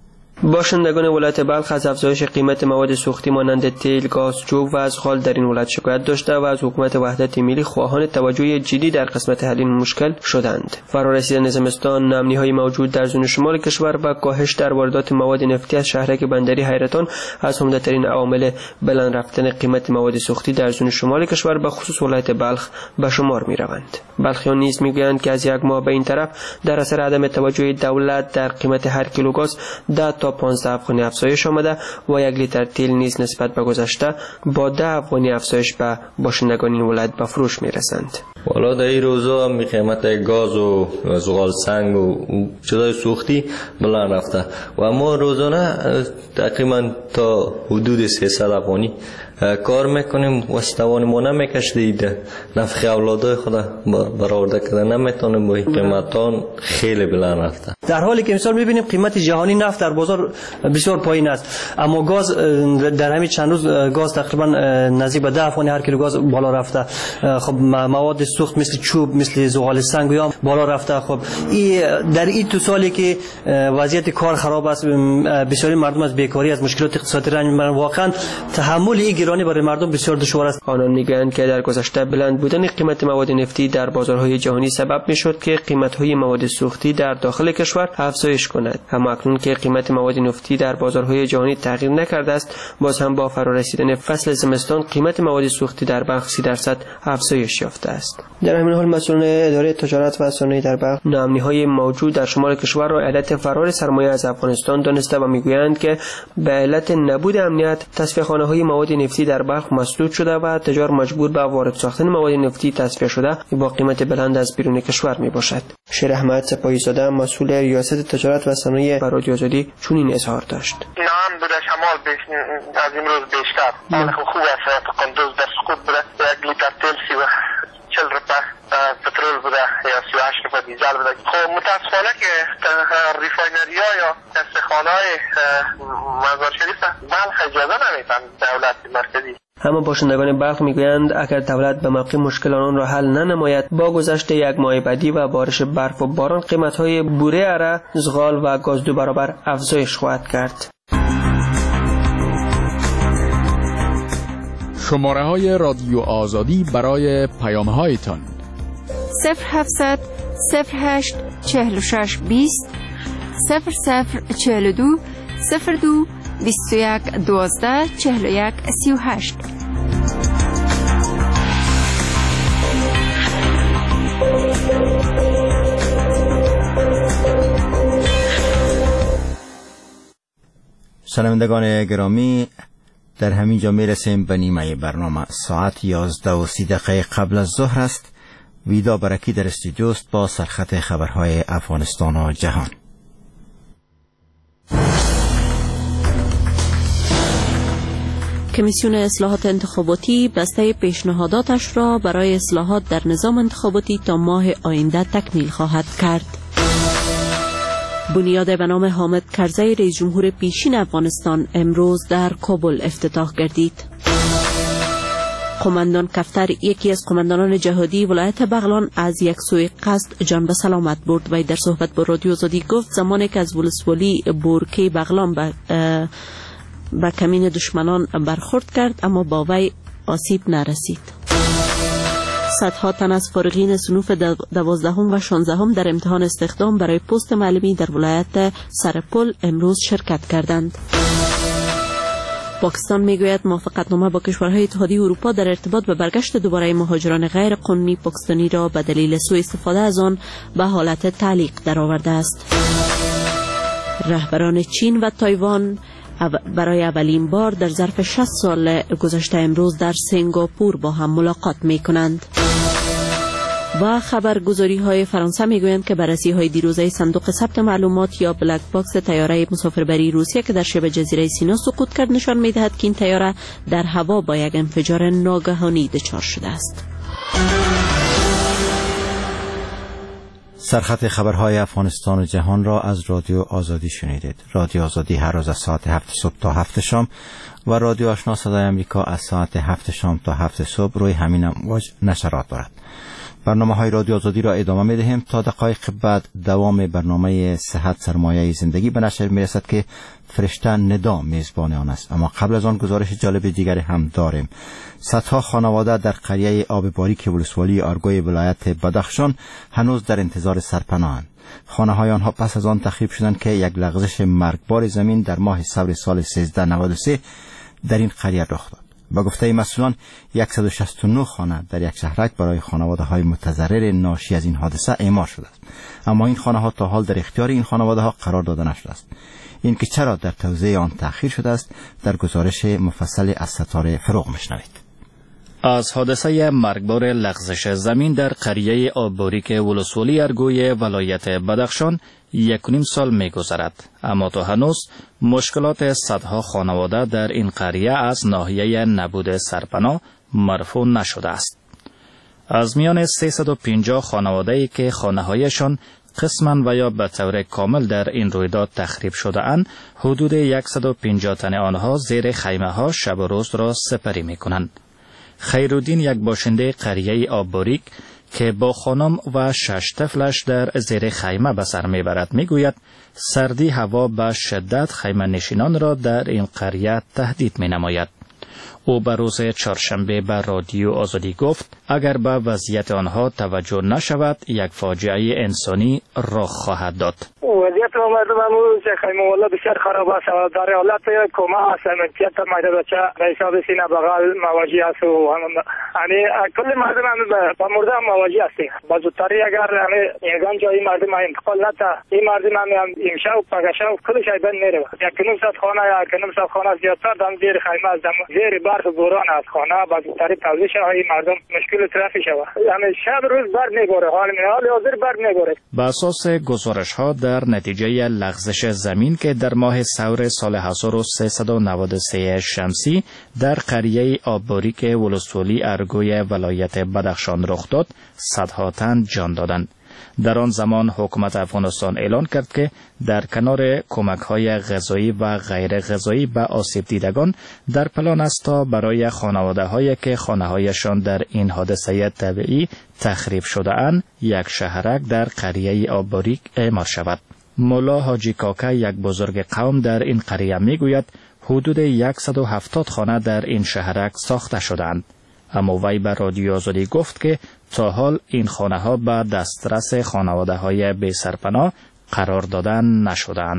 باشندگان ولایت بلخ از افزایش قیمت مواد سوختی مانند تیل، گاز، چوب و ازغال در این ولایت شکایت داشته و از حکومت وحدت ملی خواهان توجه جدی در قسمت حل این مشکل شدند. فرارسیدن زمستان، نمنی‌های موجود در زون شمال کشور و کاهش در واردات مواد نفتی از شهرک بندری حیرتان از عمده‌ترین عوامل بلند رفتن قیمت مواد سوختی در زون شمال کشور به خصوص ولایت بلخ به شمار می‌روند. بلخیان نیز می‌گویند که از یک ماه به این طرف در اثر عدم توجه دولت در قیمت هر کیلو گاز ده تا پانزده افغانی افزایش آمده و یک لیتر تیل نیز نسبت به گذشته با ده افغانی افزایش به باشندگان این ولایت به فروش می‌رسند. والا در این روزا می قیمت گاز و زغال سنگ و چیزای سوختی بلند رفته و ما روزانه تقریبا تا حدود سیصد افغانی کار میکنیم و استوان ما نمیکشده ایده نفخ اولادای خود برآورده کرده نمیتونیم با قیمتان خیلی بلند رفته. در حالی که مثال میبینیم قیمت جهانی نفت در بازار بسیار پایین است، اما گاز در همین چند روز گاز تقریبا نزدیک به ده افغانی هر کیلو گاز بالا رفته. خب مواد سوخت مثل چوب، مثل زغال سنگ یا بالا رفته. خب این در این دو سالی که وضعیت کار خراب است، بسیاری مردم از بیکاری، از مشکلات اقتصادی رنج میبرند. واقعا تحمل این گرانی برای مردم بسیار دشوار است. آنان میگویند که در گذشته بلند بودن قیمت مواد نفتی در بازارهای جهانی سبب میشد که قیمت‌های مواد سوختی در داخل کشور افزایش کند، اما اکنون که قیمت مواد نفتی در بازارهای جهانی تغییر نکرده است، باز هم با فرارسیدن فصل زمستان قیمت مواد سوختی در بلخ سی درصد افزایش یافته است. در همین حال مسئولان اداره تجارت و صنایع در بلخ ناامنی‌های موجود در شمال کشور را علت فرار سرمایه از افغانستان دانسته و میگویند که به علت نبود امنیت تصفیه‌خانه‌های مواد نفتی در بلخ مسدود شده و تجار مجبور به وارد ساختن مواد نفتی تصفیه شده با قیمت بلند از بیرون کشور میباشد. شیر احمد سپاهیزاده مسئول ریاست تجارت و صنایع بر رادیو آزادی چنین اظهار داشت. نعم بوده شمال از امروز بیشتر. خوب است قندوز در سقوط بوده. یک لیتر تیل سی و چهل روپه پترول بوده یا سی و هشت روپه دیزل بوده. خب متاسفانه که ریفاینری ها یا استخانه های مزار شریف بلخ اجازه نمیدن دولت مرکزی. اما باشندگان بلخ میگویند اگر دولت به موقع مشکل آنان را حل ننماید، با گذشت یک ماه بعدی و بارش برف و باران قیمت‌های بوره اره، زغال و گاز دو برابر افزایش خواهد کرد. شماره های رادیو آزادی برای پیام هایتان صفر هفتصد صفر هشت چهل و شش بیست صفر صفر چهل و دو صفر دو بیست و یک دوازده چهل و یک سی و هشت. شنوندگان گرامی، در همین جا می رسیم به نیمه برنامه. ساعت یازده و سی دقیقه قبل از ظهر است. ویدا برکی در استودیو است با سرخط خبرهای افغانستان و جهان. کمیسیون اصلاحات انتخاباتی بسته پیشنهاداتش را برای اصلاحات در نظام انتخاباتی تا ماه آینده تکمیل خواهد کرد. بنیاد به نام حامد کرزی رئیس جمهور پیشین افغانستان امروز در کابل افتتاح گردید. قماندان کفتر، یکی از قماندانان جهادی ولایت بغلان، از یک سوی قصد جان به سلامت برد و در صحبت با رادیو آزادی گفت زمانی که از ولسوالی بورکی بغلان به به کمین دشمنان برخورد کرد اما با وی آسیب نرسید. صدها تن از فارغین صنوف دوازدهم و شانزدهم در امتحان استخدام برای پست معلمی در ولایت سرپل امروز شرکت کردند. پاکستان میگوید موافقتنامه با کشورهای اتحادیه اروپا در ارتباط به برگشت دوباره مهاجران غیر قانونی پاکستانی را به دلیل سوء استفاده از آن به حالت تعلیق درآورده است. رهبران چین و تایوان برای اولین بار در ظرف شصت سال گذشته امروز در سنگاپور با هم ملاقات می کنند. و خبرگزاری های فرانسه می گویند که بررسی های دیروزه صندوق ثبت معلومات یا بلک باکس طیاره مسافربری روسیه که در شبه جزیره سینا سقوط کرد نشان می دهد که این طیاره در هوا با یک انفجار ناگهانی دچار شده است. سرخط خبرهای افغانستان و جهان را از رادیو آزادی شنیدید. رادیو آزادی هر روز از ساعت هفت صبح تا هفت شام و رادیو آشنا صدای امریکا از ساعت هفت شام تا هفت صبح روی همین امواج نشرات دارد. برنامه های رادیو آزادی را ادامه می دهیم. تا دقایق بعد دوام برنامه صحت سرمایه زندگی به نشر می رسد که فرشته ندا میزبان آن است. اما قبل از آن گزارش جالب دیگری هم داریم. صدها خانواده در قریه آب باریک ولسوالی آرگوی ولایت بدخشان هنوز در انتظار سرپناهند. خانه های آنها پس از آن تخریب شدند که یک لغزش مرگبار زمین در ماه ثور سال سیزده نود و سه در این قریه رخ داد. با گفته مسئولان صد و شصت و نه خانه در یک شهرک برای خانواده های متضرر ناشی از این حادثه اعمار شده است. اما این خانه ها تا حال در اختیار این خانواده ها قرار داده نشده است. این که چرا در توزیع آن تأخیر شده است در گزارش مفصل از ستاره فروغ میشنوید. از حادثه مرگبار لغزش زمین در قریه آب باریک ولسوالی ارگوی ولایت بدخشان یک و نیم سال می گذرد، اما تا هنوز مشکلات صدها خانواده در این قریه از ناحیه نبود سرپناه مرفوع نشده است. از میان سیصد و پنجاه خانواده‌ای که خانه‌هایشان قسماً و یا به طور کامل در این رویداد تخریب شده اند، حدود صد و پنجاه تن آنها زیر خیمه ها شب و روز را سپری می کنند. خیرالدین، یک باشنده قریه آب باریک که با خانم و شش طفلش در زیر خیمه به سر میبرد، میگوید سردی هوا به شدت خیمه نشینان را در این قریه تهدید می نماید. او به روز چهارشنبه به رادیو آزادی گفت اگر به وضعیت آنها توجه نشود یک فاجعه انسانی رخ خواهد داد. وضعیت مردم امروز خیمه والا بسیار خراب است و در حالت کما است. امنیت مایده بچه حساب سینه بغل مواجه است و یعنی کل مردم هم با مرده مواجه هستیم. با زودتری اگر یگان جایی مردم انتقال نده این مردم هم امشب و پگشب کلش ایبن میره. یک نیم ساعت خانه یا یک نیم ساعت خانه زیادتر دم زیر خیمه است، زیر برف بوران از خانه با زودتری توزیع شود مردم مشکل ترافیک شود. یعنی شب روز برق نمیباره، حال حال حاضر برق نمیباره. به اساس گزارش ها در نتیجه لغزش زمین که در ماه ثور سال هزار و سیصد و نود و سه شمسی در قریه آب باریک ولسوالی ارگوی ولایت بدخشان رخ داد، صدها تن جان دادند. در آن زمان حکومت افغانستان اعلان کرد که در کنار کمک‌های غذایی و غیر غذایی به آسیب دیدگان در پلان است تا برای خانواده‌هایی که خانه‌هایشان در این حادثه طبیعی تخریب شده اند یک شهرک در قریه آب باریک اعمار شود. مولا حاجی کاکا، یک بزرگ قوم در این قریه میگوید حدود صد و هفتاد خانه در این شهرک ساخته شدند. اما وی به رادیو آزادی گفت که تا حال این خانه ها به دسترس خانواده های بی سرپناه قرار دادن نشدند.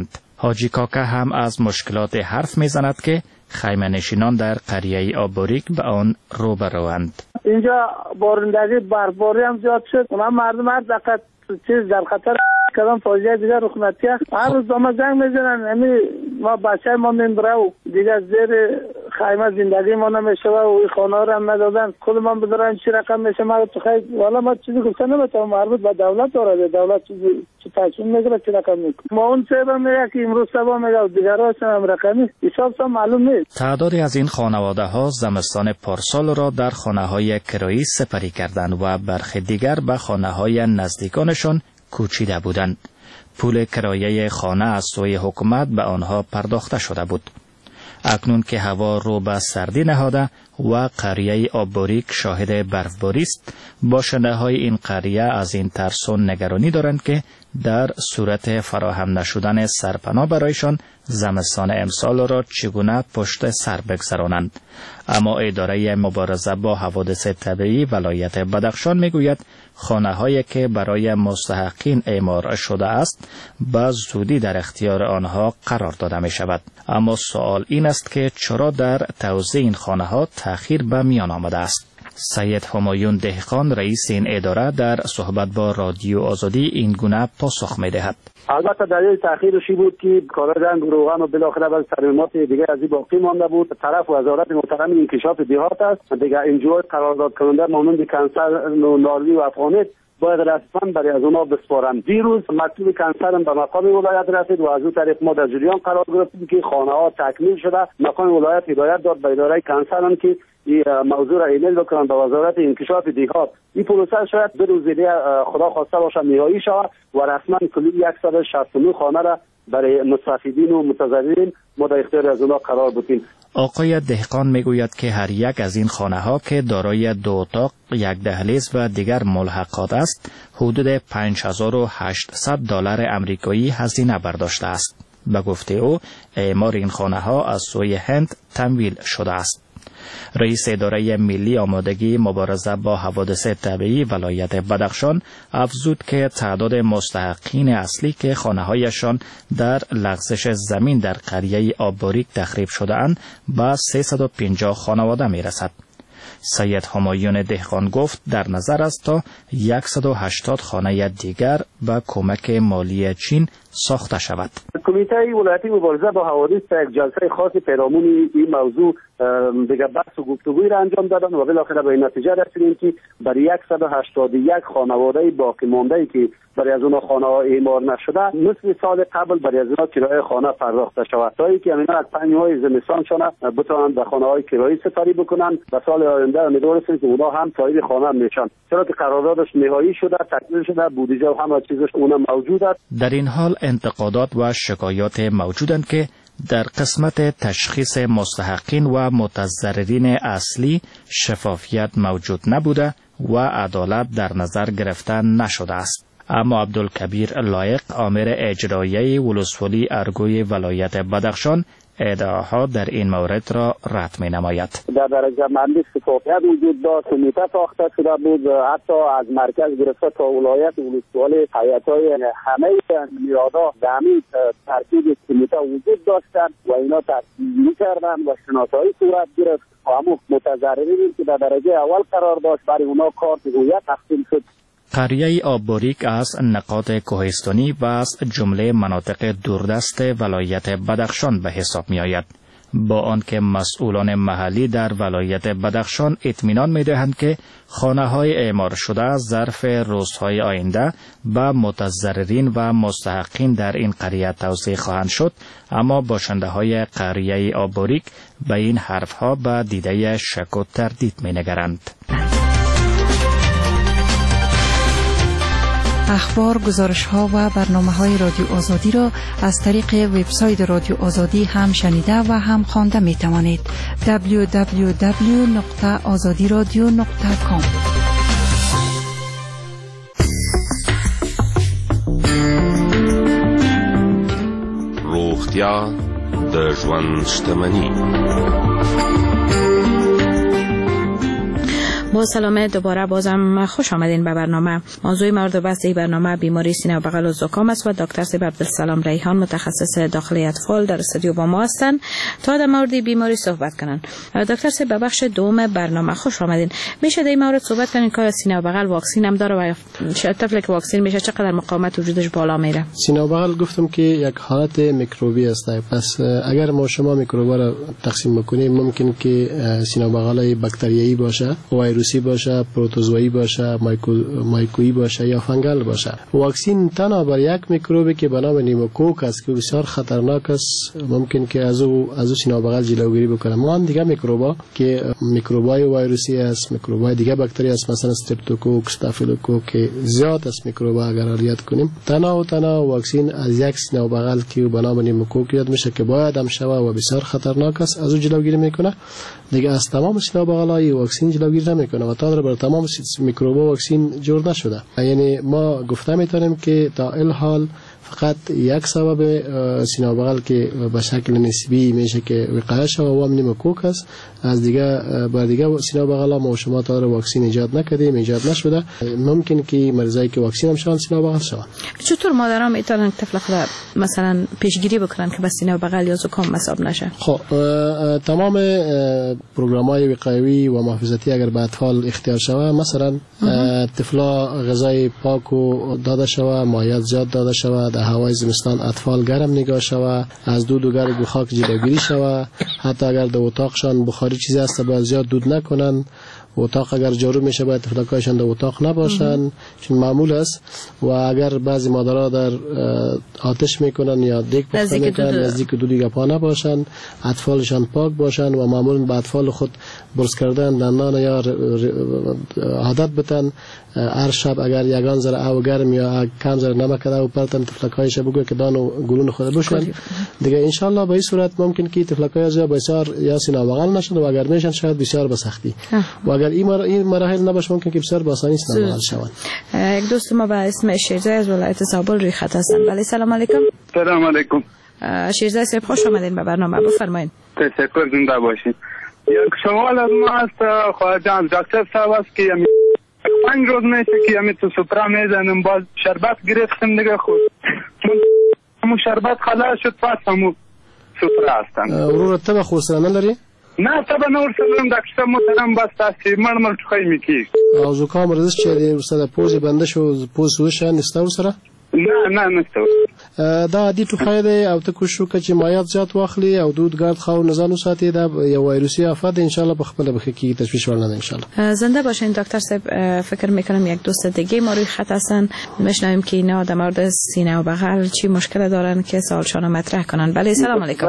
حاجی کاکا هم از مشکلات حرف میزند که خیمه نشینان در قریه آبوریک به آن روبروند. اینجا بارندگی برفباری هم زیاد شد. اونم مردم هر دقیقه چیز در خطر کدام فاجعه دیگه رخ ندهد. هر روز دام زنگ میزنن. یعنی ما بچه ما میبره و دیگه زیر خیمه زندگی ما نمیشه و این خانه رو هم ندادن. خود من بدارن چی رقم میشه ما تو خیلی والا ما چیزی گفتن نمیتونم مربوط به دولت داره. دولت چیزی چی تصمیم میگیره چی رقم میکنه. ما اون سه با میگه که امروز سبا میگه و دیگر هم رقمی حساب سا معلوم نیست. تعدادی از این خانواده ها زمستان پارسال را در خانه های کرایی سپری کردند و برخی دیگر به خانه های نزدیکانشان کوچیده بودند. پول کرایه خانه از سوی حکومت به آنها پرداخته شده بود. اکنون که هوا رو به سردی نهاده و قریه آبوریک شاهد برفباری است، باشنده های این قریه از این ترس و نگرانی دارند که در صورت فراهم نشدن سرپناه برایشان زمستان امسال را چگونه پشت سر بگذرانند. اما اداره مبارزه با حوادث طبیعی ولایت بدخشان میگوید خانه هایی که برای مستحقین اعمار شده است به زودی در اختیار آنها قرار داده می شود. اما سوال این است که چرا در توزیع این خانه ها تأخیر به میان آمده است؟ سید همایون دهقان رئیس این اداره در صحبت با رادیو آزادی این گونه پاسخ می دهد. البته دلیل تأخیرش بود که کارگران روغن و بالاخره بعض ترمیمات دیگه از این باقی مانده بود. طرف وزارت محترم انکشاف دیهات است دیگه انجوی قرارداد کننده مانند کنسر و ناروی و افغانیت باید رسما برای از اونا بسپارن. دیروز مکتوب کنسر به مقام ولایت رسید و از اون طریق ما در جریان قرار گرفتیم که خانه ها تکمیل شده. مقام ولایت هدایت داد به اداره کنسر هم که این موضوع را ایمیل بکنن به وزارت انکشاف دیهات. این پروسه شاید دو روز دیگه خدا خواسته باشه نهایی شود و رسما کلی صد و شصت و نه خانه را برای مستفیدین و متضررین ما در اختیار از اونا قرار بدیم. آقای دهقان میگوید که هر یک از این خانه ها که دارای دو اتاق، یک دهلیز و دیگر ملحقات است، حدود پنج هزار و هشتصد دلار امریکایی هزینه برداشته است. به گفته او، اعمار این خانه ها از سوی هند تمویل شده است. رئیس اداره ملی آمادگی مبارزه با حوادث طبیعی ولایت بدخشان افزود که تعداد مستحقین اصلی که خانه‌هایشان در لغزش زمین در قریه آبوریک تخریب شده اند به سیصد و پنجاه خانواده میرسد. سید همایون دهقان گفت در نظر است تا صد و هشتاد خانه دیگر با کمک مالی چین ساخته شود. کمیته ولایتی مبارزه با حوادث یک جلسه خاص پیرامون این موضوع دیگه بحث و گفتگوی را انجام دادن و بالاخره به این نتیجه رسیدیم که برای صد و هشتاد و یک خانواده باقی مانده که برای از اونها خانه ها اعمار نشده مثل سال قبل برای از اونها کرایه خانه پرداخته شود تا اینکه اینا از پنج ماه زمستانشان بتوانند به خانه های کرایی سپری بکنن و سال آینده امیدوار هستیم که اونها هم صاحب خانه میشن، چرا که قراردادش نهایی شده، تکمیل شده، بودجه و همه چیزش اونها موجود است. در این حال انتقادات و شکایات موجودند که در قسمت تشخیص مستحقین و متضررین اصلی شفافیت موجود نبوده و عدالت در نظر گرفته نشده است. اما عبدالکبیر لایق آمر اجرایی ولسوالی ارگوی ولایت بدخشان ادعاها در این مورد را رد می نماید. در درجه مندی شفافیت وجود داشت، کمیته ساخته شده بود، حتی از مرکز گرفته تا ولایت ولسوالی هیئت‌های همه نهادها در همین ترکیب کمیته وجود داشتند و اینا تصویب کردند و شناسایی صورت گرفت. همون متضررین که در درجه اول قرار داشت برای اونا کارت هویت تقسیم شد. قریه آبوریک از نقاط کوهستانی و از جمله مناطق دوردست ولایت بدخشان به حساب می آید. با آنکه مسئولان محلی در ولایت بدخشان اطمینان می دهند که خانه های اعمار شده ظرف روزهای آینده به متضررین و مستحقین در این قریه توزیع خواهند شد، اما باشنده های قریه آبوریک به این حرف ها به دیده شک و تردید می نگرند. اخبار، گزارش‌ها و برنامه‌های رادیو آزادی را از طریق وبسایت رادیو آزادی هم شنیده و هم خوانده می‌توانید. دبلیو دبلیو دبلیو نقطه آزادی رادیو نقطه کام. روغتیا د ژوند شتمني. با سلامت دوباره بازم خوش آمدین به برنامه. موضوع مورد بحث این برنامه بیماری سینه و بغل و زکام است و دکتر سیب عبدالسلام ریحان متخصص داخلی اطفال در استودیو با ما هستند تا در مورد بیماری صحبت کنن. دکتر سیب به بخش دوم برنامه خوش آمدین. میشه در این مورد صحبت کنین که سینه و بغل واکسین هم داره و طفلی که واکسین میشه چقدر مقاومت وجودش بالا میره؟ سینه و بغل گفتم که یک حالت میکروبی است. پس اگر ما شما میکروبا را تقسیم بکنیم ممکن که سینه و بغل باکتریایی باشه، ویروسی باشه، پروتوزوایی باشه، مایکو مایکویی باشه یا فنگل باشه. واکسین تنها بر یک میکروبی که به نام نیموکوک است که بسیار خطرناک است ممکن که از او از او سینه و بغل جلوگیری بکنه. ما هم دیگه میکروبا که میکروبای ویروسی است، میکروبای دیگه باکتری است، مثلا استرپتوکوک، استافیلوکوک که زیاد است میکروبا اگر الیت کنیم تنها و تنها واکسین از یک سینه و بغل که به نام نیموکوک یاد میشه که باید هم شوه و بسیار خطرناک است از او جلوگیری میکنه. دیگه از تمام سینه و بغلای واکسین جلوگیری نمیکنه و تا بر تمام میکروبا واکسین جور نشده. یعنی ما گفته میتونیم که تا ال حال فقط یک سبب سینه و بغل که به شکل نسبی میشه که وقایه شوه و هم نیموکوک است. از دیگه بر دیگه سینه و بغل ما شما تا واکسین ایجاد نکردیم، ایجاد نشده. ممکن که مریضایی که واکسین هم شوند سینه و بغل شوند. چطور مادران میتونن طفل خود مثلا پیشگیری بکنن که به سینه و بغل یا زکام مصاب نشه؟ خب تمام پروگرام‌های وقایوی و محافظتی اگر به اطفال اختیار شوه، مثلا طفلا غذای پاک و داده شوه، مایعات زیاد داده شوه، در هوای زمستان اطفال گرم نگاه شوه، از دود و گرد و خاک جلوگیری شوه، حتی اگر در اتاقشان بخاری چیزی هست باید زیاد دود نکنن. اتاق اگر جارو میشه باید طفلکایشان در اتاق نباشن چون معمول است. و اگر بعضی مادرها در آتش میکنن یا دیگ پخته میکنن نزدیک دودی گپا نباشن، اطفالشان پاک باشن و معمولا به اطفال خود برس کردن دندان یا عادت بتن هر شب اگر یگان ذره او گرم یا کم ذره نمک او پرتن طفلکایش بگو که دانو گلون خود بشن دیگه ان شاء الله به این صورت ممکن که طفلکای از بسیار یا سینه و بغل نشد و اگر میشن شاید بسیار به سختی و اگر این مر... این مراحل نباشه ممکن که بسیار با آسانی سینه و بغل شوند. یک دوست ما به اسم شیرزا از ولایت زابل روی خط هستن. بله سلام علیکم. سلام علیکم. شیرزا صاحب خوش آمدین به برنامه، بفرمایید. تشکر، زنده باشین. یک سوال از ما است خواجه دکتر صاحب است که یمی پنج روز میشه که یمی تو سپرا میزنم باز شربت گرفتم دیگه خود همون شربت خلاص شد پس همون سپرا هستم. ورور تبا خورسره نداری؟ نه تبا نور سلام دکتر محترم بس تاسی مرمر چخوی میکی او زکام رزش چه دی ورسره پوزی بنده شو پوز سوشه نسته ورسره؟ نه نه نسته دا عادي ټوخی دی او ته کوشش وکړه چې مایعات زیات واخلي او دود ګرد خاو نزان وساتي دا یو ویروسي آفت ان شاء الله په خپل بخه کې تشویش ورنه ان شاء الله. زنده باشین دکتر صاحب. فکر میکنم یک دوست دیگه ما روی خط هستن، میشنویم که اینا در مورد سینه و بغل چی مشکل دارن که سوالشون مطرح کنن. بله سلام علیکم.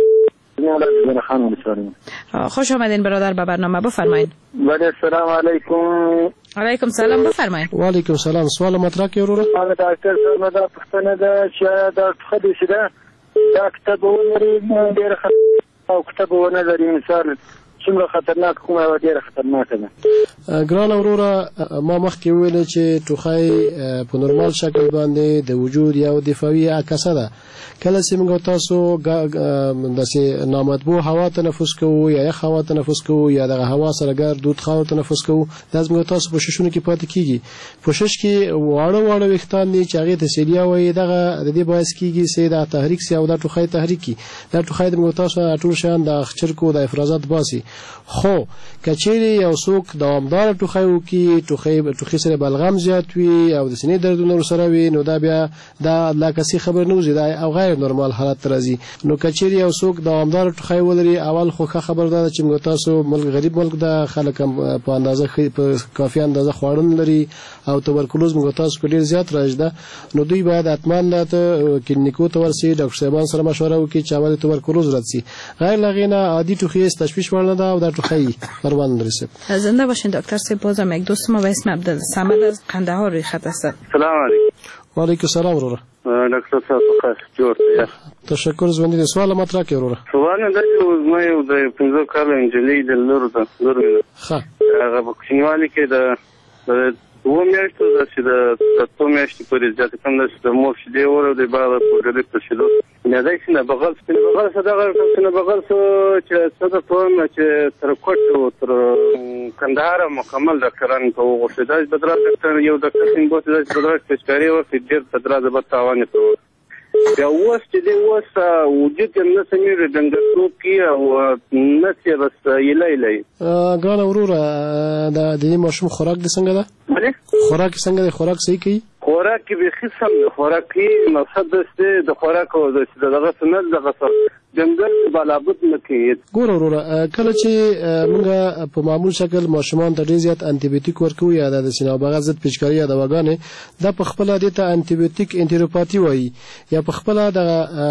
خوش آمدین برادر به برنامه، بفرمایید. بله سلام علیکم. علیکم سلام، بفرمایید. و علیکم سلام. سوال مطرح کی ورور؟ حالا دکتر صاحب دا پښتنه دا چې دا خدای شته دا کتابونه ډېر او کتابونه لري مثال څومره خطرناک کومه و ډېر خطرناکه ده. ګران وروره ما مخکې ویل چې ټوخی په نورمال شکل باندې د وجود یو دفاعي عکسه ده. کله چې موږ تاسو داسې نامطبوع هوا تنفس کوو یا یخ هوا تنفس کوو یا دغه هوا سره ګرد دود خاور تنفس کوو دا موږ تاسو په ششونو کې پاتې کیږي. پوشش کې واړه واړه وختان دي چې هغه ته سیلیا وایي دغه د دې باعث کیږي چې دا تحریک سي او دا ټوخی تحریک کی دا ټوخی د موږ تاسو ټول شان د چرکو د افرازات باسي. خو کچېری یو څوک دوامدار ټوخی وکي ټوخی ټوخی سره بلغم زیات وي او د سینې دردونه سره وي نو دا بیا دا لاکسي خبر نه وزي دا او غیر نورمال حالت راځي. نو کچېری یو څوک دوامدار ټوخی ولري اول خو خبر ده چې موږ تاسو ملک غریب ملک د خلک په اندازه په کافي اندازه خوړن لري او توبرکلوز موږ تاسو په ډیر زیات راځي ده. نو دوی باید اتمان د کلینیکو ته ورسي ډاکټر صاحبان سره مشوره وکړي چې اول توبرکلوز راځي. غیر لغینه عادي ټوخی تشویش ورنه ده او دا ټوخی پروان درسه. زنده باشین دکتر صاحب. بازم یک دوست ما به اسم عبدالصمد از قندهار روی خط است. سلام علیکم. و علیکم السلام وروره. دکتر صاحب خیر جوړ یا تشکر زوندې سوال مطرح کې وروره. سوال نه دی ما یو د پنځه کال انجلۍ د لور ده لور ښه هغه په کوچنیوالي کې د و میاشتو د چې د څو میاشتې پورې زیات کم د د مور شیدې ور د بعد پورې د شیدو نه دای چې نه بغل سپین بغل صدغه چې بغل چې څه په چې تر کوټ تر کندهار مکمل ډاکټران په وغوښتل د بدر ډاکټر یو ډاکټر څنګه بوته د بدر تشکاری او فدر بدر د بتاوانه ته بیا اوس چې دی اوس وجود نه سمیر دنګټوب کی او نسې بس یلای لای ګران وروره د دې ماشوم خوراک د څنګه ده خوراک څنګه ده خوراک صحیح کوي خوراک کې به خصم خوراک کې مقصد د د خوراک او د دغه سنت دغه جنګل بلابد نه کوي ګور وروره کله چې موږ په معمول شکل ماشومان ته ډیر زیات انټي بیوټیک ورکو یا د سینه بغل ضد پیچکاری یا دواګانې د په خپل د ته انټي بیوټیک انټیروپاتی وایي یا په خپل د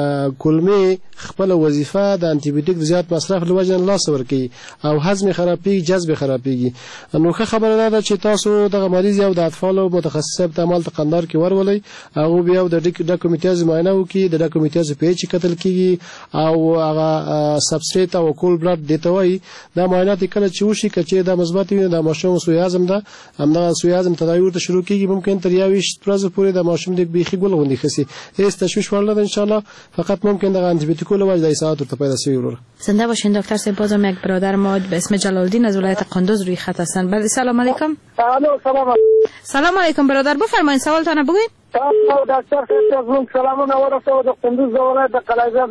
کولمې خپل وظیفه د انټي بیوټیک زیات مصرف لوجه لاس ورکي او هضم خرابېږي جذب خرابېږي نو ښه خبره ده چې تاسو دغه مریض یو د اطفال متخصص په عمل تقندار کې ورولي او بیا د ډاکو میتاز معاینه وکي د ډاکو میتاز په چی قتل کیږي او هغه سبستریټ او کول بلډ دیته وای دا معاینات کله چې وشي کچې دا مثبت وي د ماشوم سوی اعظم ده همدا سوی اعظم تداوی ته شروع کیږي ممکن تر یوش ورځې پورې د ماشوم د بیخي ګل غوندي خسي هیڅ تشویش ورلده ان شاء الله فقط ممکن د انټي بیوټیک له وجه د ساعت ورته پیدا شي ورور زنده باشین دکتر صاحب بازم یک برادر ما به اسم جلال الدین از ولایت قندوز روی خط هستند بله سلام علیکم سلام سلام علیکم برادر بفرمایید سوالتون بگوید تاسو ډاکټر صاحب زموږ سلامونه ورسوه د قندوز ولایت د قلعه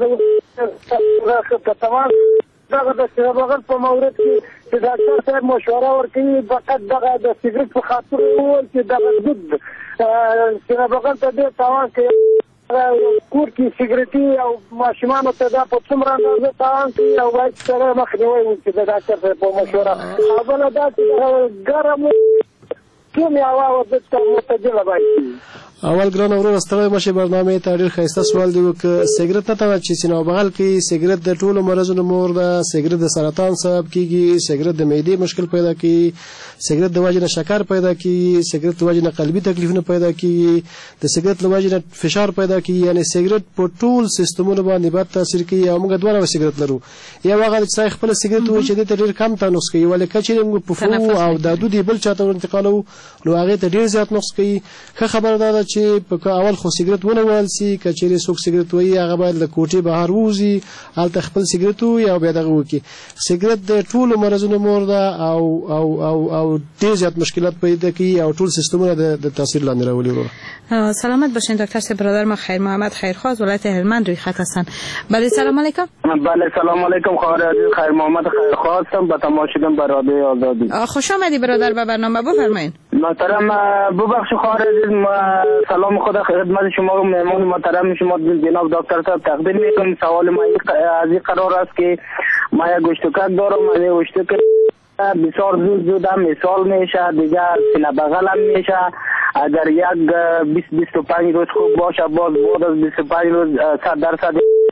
د تمام دغه د سیرابغل په مورد کې چې ډاکټر صاحب مشوره ورکوي فقط دغه د سیګریټ په خاطر وویل چې دغه ضد سیرابغل ته ډېر تاوان کوي کور کې سیګریټي او ماشومانو ته دا په څومره اندازه تاوان کوي او باید سره مخنیوی وشي د ډاکټر صاحب په مشوره او بله دا چې ګرم کومې هوا ورته متجله باید اول ګران ورو ستړی مشه برنامه ته ډیر خسته سوال دی وک سیګریټ ته چې سینو بغل کې سیګریټ د ټولو مرزونو مور ده سیګریټ د سرطان سبب کیږي سیګریټ د معدې مشکل پیدا کوي سیګریټ د وجه نه شکر پیدا کوي سیګریټ د وجه نه قلبي تکلیفونه پیدا کوي د سیګریټ د وجه نه فشار پیدا کوي یعنی سیګریټ په ټول سیستمونو باندې بد تاثیر کوي او موږ دوه سیګریټ لرو یا هغه چې خپل سیګریټ و چې د ډیر کم تنوس کوي ولې کچې موږ په فو او د دودي بل چاته انتقالو نو هغه ته ډیر زیات نقص کوي ښه خبره ده چې په اول خو سیګریټ ونه ویل سي کچېری څوک سیګریټ وایي هغه باید له کوټې بهر ووځي هلته خپل سیګریټ وي او بیا دغه وکړي سیګریټ د ټولو مرضونو مور ده او او او او ډېر زیات مشکلات پیدا کوي او ټول سیستمونه د تاثیر لاندې راولي ورو سلامت باشین دکتر صاحب برادر ما خیر محمد خیرخواه از ولایت هلمند روی خط هستن بله سلام علیکم بله سلام علیکم خواهر عزیز خیر محمد خیرخواه هستم با تماشیدن بر رادیو آزادی خوش آمدی برادر به برنامه بفرمایید محترم ببخش خواهر عزیز سلام خدا خدمت شما رو مهمان محترم شما جناب دکتر صاحب تقدیم میکنم سوال ما از این قرار است که ما یک گوشتکک دارم من این گوشتکک بسیار زود زود هم مثال میشه دیگر سینه بغل هم میشه اگر یک بیست بیست و پنج روز خوب باشه باز بعد از بیست و پنج روز صد درصد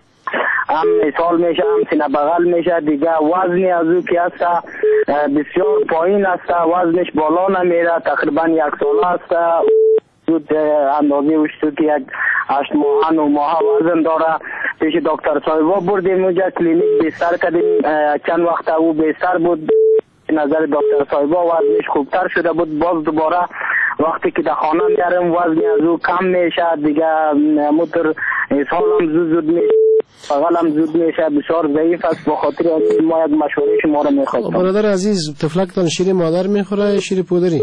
هم مثال میشه هم سینه بغل میشه دیگه وزن از او که هست بسیار پایین است وزنش بالا نمیره تقریبا یک ساله است زود اندازه وشتو که یک هشت ماه نو ماه وزن داره پیش دکتر صاحبا بردیم اونجا کلینیک بستر کردیم چند وقت او بستر بود نظر دکتر صاحبا وزنش خوبتر شده بود باز دوباره وقتی که در خانه میارم وزن از او کم میشه دیگه موتر حسال هم زود زود میشه بغل هم زود میشه بسیار ضعیف است با خاطر ما یک مشوره شما را میخواستم برادر عزیز تفلکتان شیر مادر میخوره شیر پودری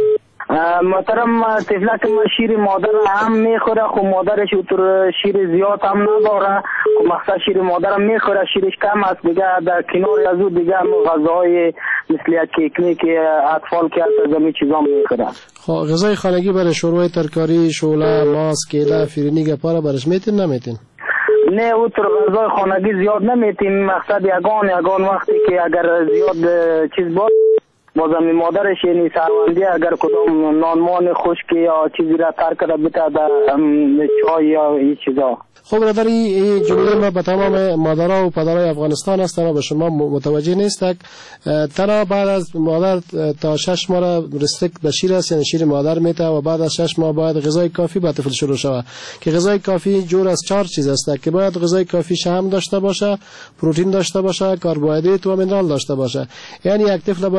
محترم تفلک ما شیر مادر هم میخوره خب مادرش اونطور شیر زیاد هم نداره خب مقصد شیر مادر هم میخوره شیرش کم است دیگه در کنار از او دیگه غذاهای مثل کیکنی که اطفال که از زمین چیزا میخوره خب غذای خانگی برای شوربه ترکاری شوله ماس کیله فرنی گپارا برش میتین نمیتین نه اونطور غذای خانگی زیاد نمیتین مقصد یگان یگان وقتی که اگر زیاد چیز باشه بازم مادرش یعنی سروندی اگر کدام نانمان خشکی یا چیزی را تر کرده بته در چای یا این چیزا خب برادر این جمله ما به تمام مادرها و پدرهای افغانستان است اما به شما متوجه نیست تنها بعد از مادر تا شش ماه را رستک به شیر است یعنی شیر مادر میته و بعد از شش ماه باید غذای کافی به طفل شروع شود که غذای کافی جور از چهار چیز است که باید غذای کافی شحم داشته باشه پروتئین داشته باشه کربوهیدرات و مینرال داشته باشه یعنی یک طفل باید ما شما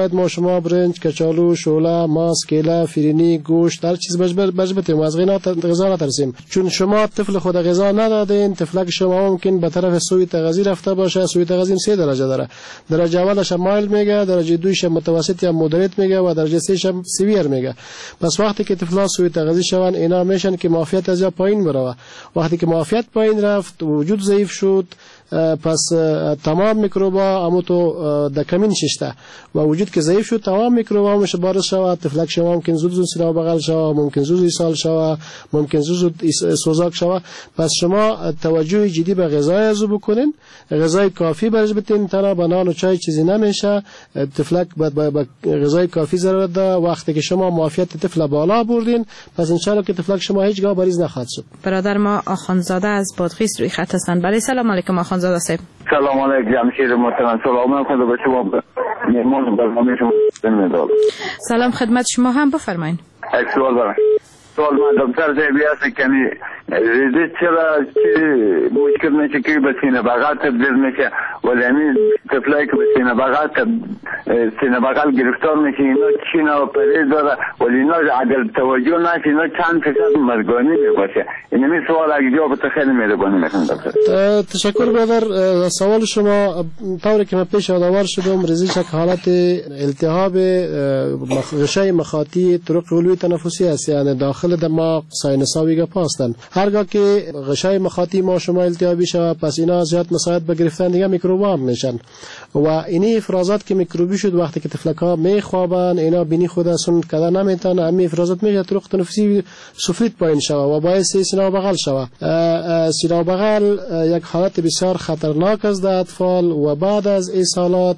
خرما، برنج، کچالو، شوله، ماست، کیله، فرینی، گوشت، هر چیز بجبتیم و از غذا نترسیم. چون شما طفل خود غذا ندادین، طفلک شما ممکن به طرف سوی تغذیه رفته باشه. سوی تغذیه سه درجه داره. درجه اولش مایل میگه، درجه دویش متوسط یا مودریت میگه و درجه سهش سیویر میگه. پس وقتی که طفلا سوی تغذیه شون اینا میشن که معافیت از پایین بره. وقتی که معافیت پایین رفت، وجود ضعیف شد، پس تمام میکروبا همو تو دکمین ششته و وجود که ضعیف شد تمام میکروبا میشه بارز شود. طفلک شما ممکن زود زود سینه بغل شود، ممکن زود ایسال شود، ممکن زود زود سوزاک شود. پس شما توجه جدی به غذای ازو بکنین، غذای کافی برش بتین، تنها بنان و چای چیزی نمیشه. طفلک به غذای کافی ضرورت داره. وقتی که شما معافیت طفل بالا بردین، پس ان شاء الله که طفلک شما هیچگاه مریض نخواهد شد. برادر ما آخوندزاده از بادغیس روی خط هستند. بله سلام علیکم آخوندزاده صاحب. سلام علیکم جمشید محترم. سلام علیکم به شما مهمان برنامه شما. سلام خدمت شما هم بفرمایید. یک سوال دارم. سوال من دکتر زیبی هست که ریزش چرا چه مشکل میشه که به سینه بغل تبدیل میشه ولی همین طفلایی که به سینه بغل سینه بغل گرفتار میشه اینا چی نوع پریز داره ولی اینا اگر توجه نشه اینا چند فیصد مرگانی میباشه. این همین سوال اگه جواب تو خیلی مرگانی میکنم دکتر. تشکر برادر. سوال شما طوری که من پیش یادآور شدم ریزش یک حالت التهاب غشای مخاطی طرق علوی تنفسی است، یعنی داخل دماغ ساینساوی گپ هستند. هرگاه که غشای مخاطی ما شما التهابی شود پس اینا زیاد مساعد به گرفتن دیگه میکروبا میشن و اینی افرازات که میکروبی شد وقتی که طفلکا میخوابن اینا بینی خودشون کدا نمیتن همین افرازات میشه طرق تنفسی سفید پایین شود و باعث سینه و بغل شود. سینه و بغل یک حالت بسیار خطرناک است در اطفال و بعد از این سالات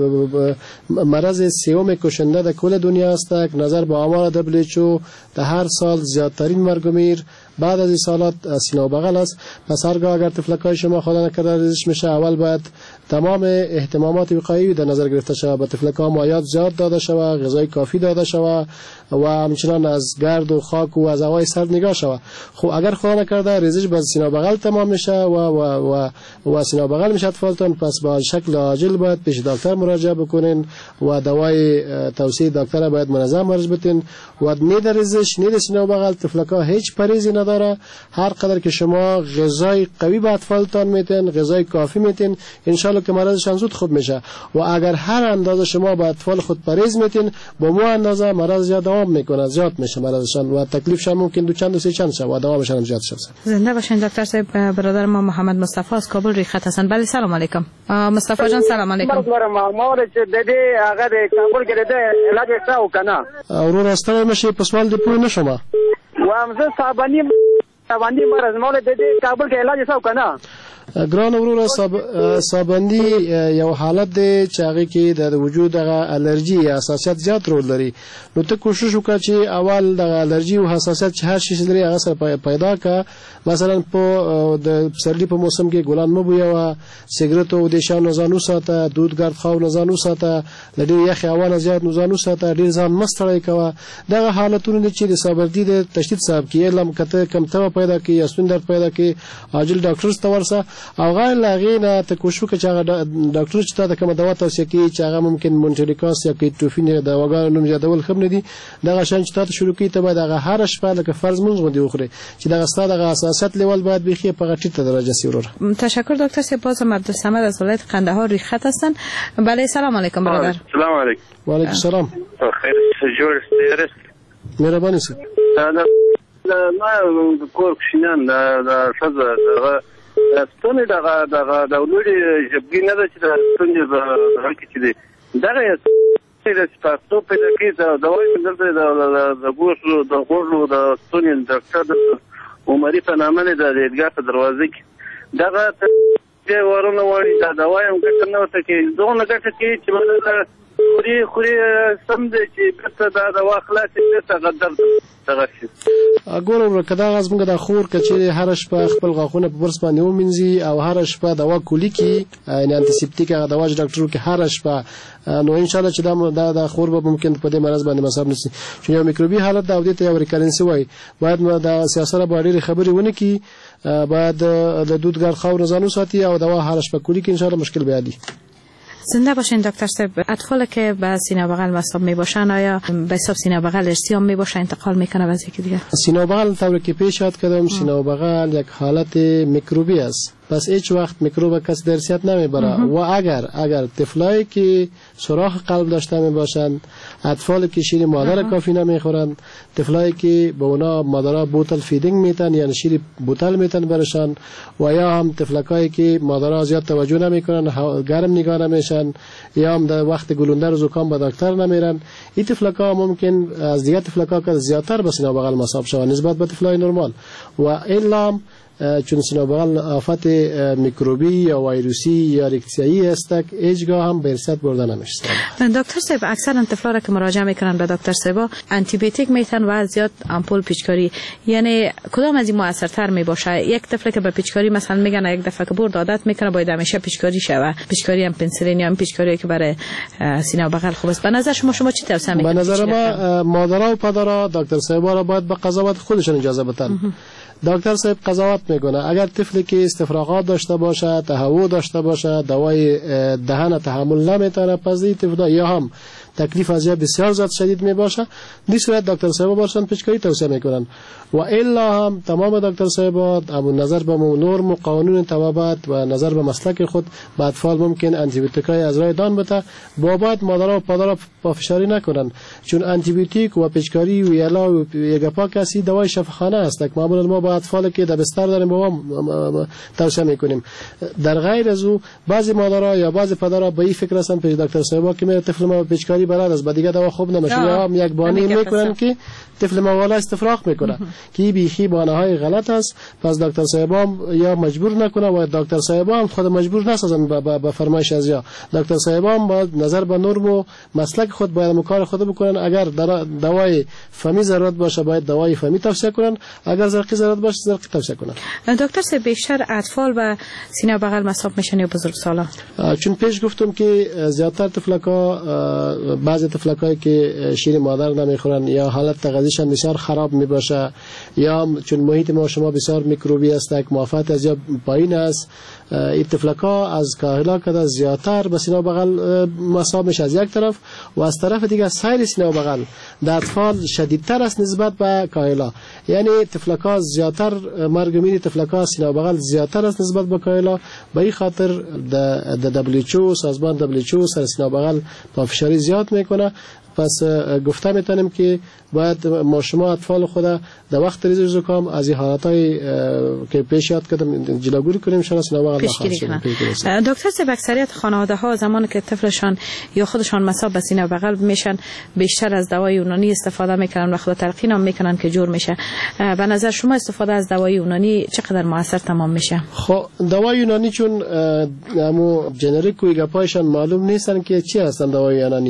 مرض سوم کشنده در کل دنیا است. نظر به آمار دبلیو اچ او در هر سال زیادترین مرگ و میر بعد از این سالات سینه و بغل است. پس هرگاه اگر طفلکای شما خدا نکرده ریزش میشه اول باید تمام اهتمامات وقایعی در نظر گرفته شود. به طفلکا مایعات زیاد داده شود، غذای کافی داده شود و همچنان از گرد و خاک و از هوای سرد نگاه شود. خب اگر خدا نکرده ریزش به سینه و بغل تمام میشه و و و و سینه و بغل میشه اطفالتون، پس با شکل عاجل باید پیش دکتر مراجعه بکنین و دوای توصیه دکتر باید منظم مرج بتین و نید ریزش نید سینه و بغل طفلکا هیچ پریزی نداره. هر قدر که شما غذای قوی به اطفالتان میتین، غذای کافی میتین، ان شاء الله که مرضشان زود خوب میشه. و اگر هر اندازه شما به اطفال خود پریز میتین با مو اندازه مرض زیاد دوام میکنه، زیاد میشه مرضشان و تکلیفشان ممکن دو چند و سه چند شه و دوامشان زیاد شه. زنده باشین دکتر صاحب. برادر ما محمد مصطفی از کابل روی خط هستند. بله سلام علیکم مصطفی جان. سلام علیکم. ما چې د دې هغه د کابل کې د علاج څه وکنه اورور استره مشه په سوال دی پوه نشم و امزه صابانی صابانی مرز مول د دې کابل کې علاج څه وکنه. ګران وروره سابندی یو حالت دی چې هغه کې د وجود دغه الرجی یا حساسیت زیات رول لري. نو ته کوشش وکړه چې اول د الرجی او حساسیت چې هر شي لري هغه سره پیدا کا. مثلا په د پسرلی په موسم کې ګلان مو بویا، سیګریټ او د شانو زانو ساته، دود ګرد خاو نه زانو ساته، لدی یخ هوا زیات نو زانو ساته، ډیر ځان مستړی کوا. دغه حالتونه چې د سابردی د تشدید سبب کې لم کته کم ته پیدا کی یا ستون درد پیدا کی عاجل ډاکټر ته ورسه او غیر لاغینه ته کوشش وکړه چې هغه ډاکټر چې تا د کومه دوا توصیه کوي چې هغه ممکن مونټریکاس یا کیټوفین د دواګانو نوم زیاتول خم نه دي. دغه شان چې تاسو شروع کیته باید هغه هر شپه لکه فرض مونږ غوډي وخوري چې دغه ستاسو د حساسیت لیول باید بخي په غټه درجه سی ورور. تشکر دکتر صاحب. بازم عبدالصمد از ولایت قندهار روی خط هستن. بله سلام علیکم برادر. سلام علیکم. و علیکم السلام. خیر جوړ ستاره. مهرباني سي. ما کور کښینان د شزه دغه ستونی دغه دغه د ولوري جبګی نه ده چې د ستونی د هرکې چې دی دغه چې تاسو په دې کې د دوايي مدرسې د د ګوشو د غوړو د ستونی ډاکټر عمري په نامه د ادګار په دروازه کې دغه چې ورونه وړي دا دوايي هم ګټه نه وته کې دوه ګټه کې چې موږ خوري خوري سم دي چې ګټه دا دوا خلاصې ته غدر دغه شي. اګورم کدا غاز موږ د خور کچې هر شپه خپل غاخونه په برس باندې ومنځي او هر شپه دوا کولی کی یعنی انټي سیپټیک هغه دوا ډاکټر کې هر شپه نو ان شاء الله چې دا د خور به ممکن په دې مرز باندې مصاب نشي چې یو میکروبي حالت د اودیته یو ریکارنسي وای باید د سیاست باندې خبري ونه کی بعد د دودګر خاور زانو ساتي او دوا هر شپه کولی کی ان شاء الله مشکل به عادي. زنده باشین دکتر صاحب. اطفال که به سینه بغل مصاب می باشن آیا به حساب سینه بغل ارثی می باشه انتقال میکنه و از یکی دیگه؟ سینه بغل طوری که پیش یاد کردم سینه بغل یک حالت میکروبی است، پس هیچ وقت میکروب کسی در ارثیت نمیبره و اگر اگر طفلایی که سوراخ قلب داشته می باشند، اطفالی که شیر مادر کافی نمیخورند، طفلایی که به اونا مادرها بوتل فیدینگ میتن یعنی شیر بوتل میتن برشان، و یا هم طفلکایی که مادرها زیاد توجه نمیکنن، گرم نگاه نمیشن، یا هم در وقت گلوندر و زکام به دکتر نمیرن، این طفلکا ممکن از دیگر طفلکا که زیادتر به سینه بغل مصاب شوند نسبت به طفلای نرمال. و الا چون سینه بغل آفت میکروبی یا ویروسی یا ریکتسیایی است که هیچگاه هم به ارثیت برده نمیشه. دکتر صاحب اکثر طفلا که مراجعه میکنن به دکتر صاحب آنتی بیوتیک میتن و زیاد آمپول پیچکاری، یعنی کدام از این موثرتر میباشه؟ یک طفل که به پیچکاری مثلا میگن یک دفعه که برد عادت میکنه باید همیشه پیچکاری شه، پیچکاری هم پنسیلین یا پیچکاری که برای سینه بغل خوب است. به نظر شما شما چی توصیه میکنید؟ به نظر ما مادرها و پدرها دکتر صاحب را باید به قضاوت خودشون اجازه بدن. دکتر صاحب قضاوت میکنه اگر طفلی که استفراغات داشته باشه، تهوع داشته باشه، دوای دهن تحمل نمیتونه، پس این طفل یا هم تکلیف از بسیار زیاد شدید می باشه، در صورت دکتر صاحب باشن پیچکاری توصیه میکنن. و الا هم تمام دکتر صاحب امون نظر به نرم و قانون طبابت و نظر به مسلک خود به اطفال ممکن آنتی بیوتیکای از راه دان بده، بابت مادرها و پدرها پافشاری نکنن، چون آنتی بیوتیک و پیچکاری و یلا و یگپا کسی دوای شفاخانه است که معمولا ما با اطفال که در بستر داریم با توصیه میکنیم. در غیر از او بعضی مادرها یا بعضی پدرها به این فکر هستن پیش دکتر صاحب که میره طفل ما پیچکاری براد است، بعد دیگه دوا خوب نمیشه، یا یک بانی میکنن که طفل ما والا استفراغ میکنه که بیخی بانه های غلط است. پس دکتر صاحب یا مجبور نکنه و دکتر صاحب هم خود مجبور نسازن به فرمایش از یا دکتر صاحب هم با نظر به نرم و مسلک خود باید کار خود بکنن. اگر دوای فمی ضرورت باشه باید دوای فمی توصیه کنن، اگر زرقی ضرورت باشه زرقی توصیه کنن. دکتر صاحب بیشتر اطفال و سینه بغل مصاب میشن یا بزرگسالان؟ چون پیش گفتم که زیادتر طفلکا بعضی طفلکایی که شیر مادر نمیخورن یا حالت تغذیه‌شان بسیار خراب میباشه، یا چون محیط ما شما بسیار میکروبی است که موافقت از یا پایین است، این طفلکا از کاهلا کده زیادتر به سینه بغل مصاب میشه از یک طرف، و از طرف دیگه سایر سینه بغل در اطفال شدیدتر است نسبت به کاهلا، یعنی طفلکا زیادتر مرگ میری طفلکا سینه بغل زیادتر است نسبت به کاهلا. به این خاطر د دبلیو اچ او سازمان دبلیو اچ او سر سینه بغل پافشاری زیاد میکنه. پس گفته میتونیم که باید ما شما اطفال خود در وقت ریز زکام از این حالتای که پیش یاد کردم جلوگیری کنیم شما سینه بغل پیشگیری کنیم. دکتر صاحب اکثریت خانواده ها زمانی که طفلشان یا خودشان مصاب به سینه بغل میشن بیشتر از دوای یونانی استفاده میکنن و خود تلقین هم میکنن که جور میشه. به نظر شما استفاده از دوای یونانی چقدر موثر تمام میشه؟ خب دوای یونانی چون همو جنریک و گپایشان معلوم نیستن که چی هستن دوای یونانی،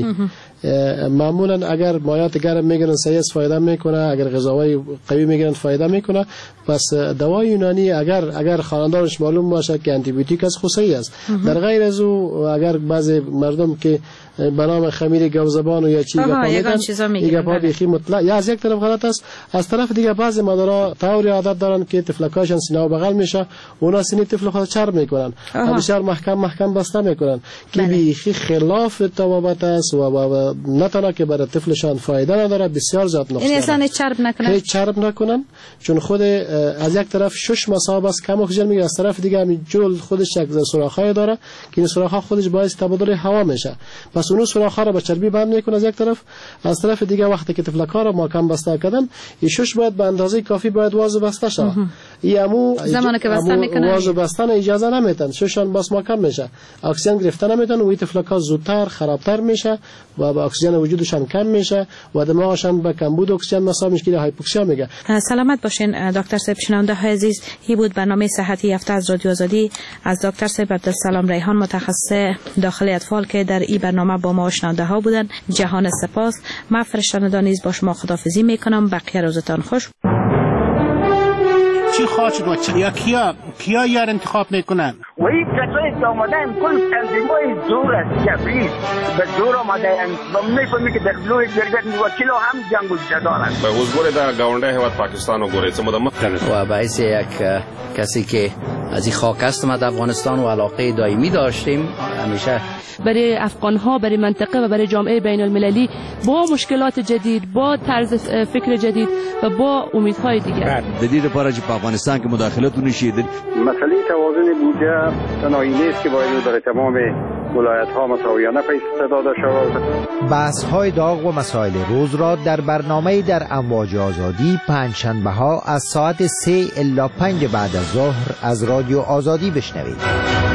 معمولا اگر مایات گرم میگیرن سیاس فایده میکنه، اگر غذاهای قوی میگیرن فایده میکنه. پس دوای یونانی اگر اگر خاندانش معلوم باشه که آنتی بیوتیک از خصوصی است، در غیر از او اگر بعضی مردم که به نام خمیر گوزبان و یا چی گپا میدن این گپا بیخی مطلق یا از یک طرف غلط است، از طرف دیگه بعضی مادرها طوری عادت دارن که طفلکاشون سینه و بغل میشه، اونا سینه طفل خود چرب میکنن، بسیار محکم محکم بسته میکنن که بیخی خلاف طبابت است و نه تنها که برای طفلشان فایده نداره، بسیار زیاد نقصان. این اصلا چرب نکنن، هیچ چرب نکنن، چون خود از یک طرف شش مصاب است کم اکسیژن میگیره، از طرف دیگه همین جل خودش یک سوراخای داره که این سوراخا خودش باعث تبادل هوا میشه، پس اون سوراخا رو به چربی بند میکنه از یک طرف، از طرف دیگه وقتی که طفلکا رو محکم بسته کردن این شش باید به اندازه کافی باید واز بسته شه. یامو زمانی که بسته میکنه واز بستن اجازه نمیدن، ششان بس محکم میشه، اکسیژن گرفتن نمیدن و این طفلکا زودتر خرابتر میشه و با اکسیژن وجودشان کم میشه و دماغشان به کمبود اکسیژن مصاب میشه که هایپوکسیا میگه. سلامت باشین دکتر صاحب. شنونده های عزیز، این بود برنامه صحتی هفته از رادیو آزادی از دکتر صاحب عبدالسلام ریحان متخصص داخلی اطفال که در این برنامه با ما شنونده ها بودن. جهان سپاس. من فرشته دانیز با شما خداحافظی میکنم. بقیه روزتان خوش. چی خواهد شد یا کیا کیا یار انتخاب میکنن؟ و این کسایی که آمدن کل تنظیم‌های زور است، جبری به زور آمدن و می‌فهمی که در لوی جرگت موکل هم جنگ و جدال است. به حضور در گاونده هیواد پاکستان و گوره مدام و باعث یک کسی که از این خاک است ما در افغانستان و علاقه دائمی داشتیم همیشه برای افغان‌ها، برای منطقه و برای جامعه بین المللی با مشکلات جدید، با طرز فکر جدید و با امیدهای دیگر. جدید پاره چې په افغانستان کې مداخلت ونشي. مسئله توازن بودجه تنهایی نیست که باید برای تمام ولایت ها مساویانه پیش داده شود. بحث های داغ و مسائل روز را در برنامه در امواج آزادی پنجشنبه ها از ساعت سه الی پنج بعد از ظهر از رادیو آزادی بشنوید.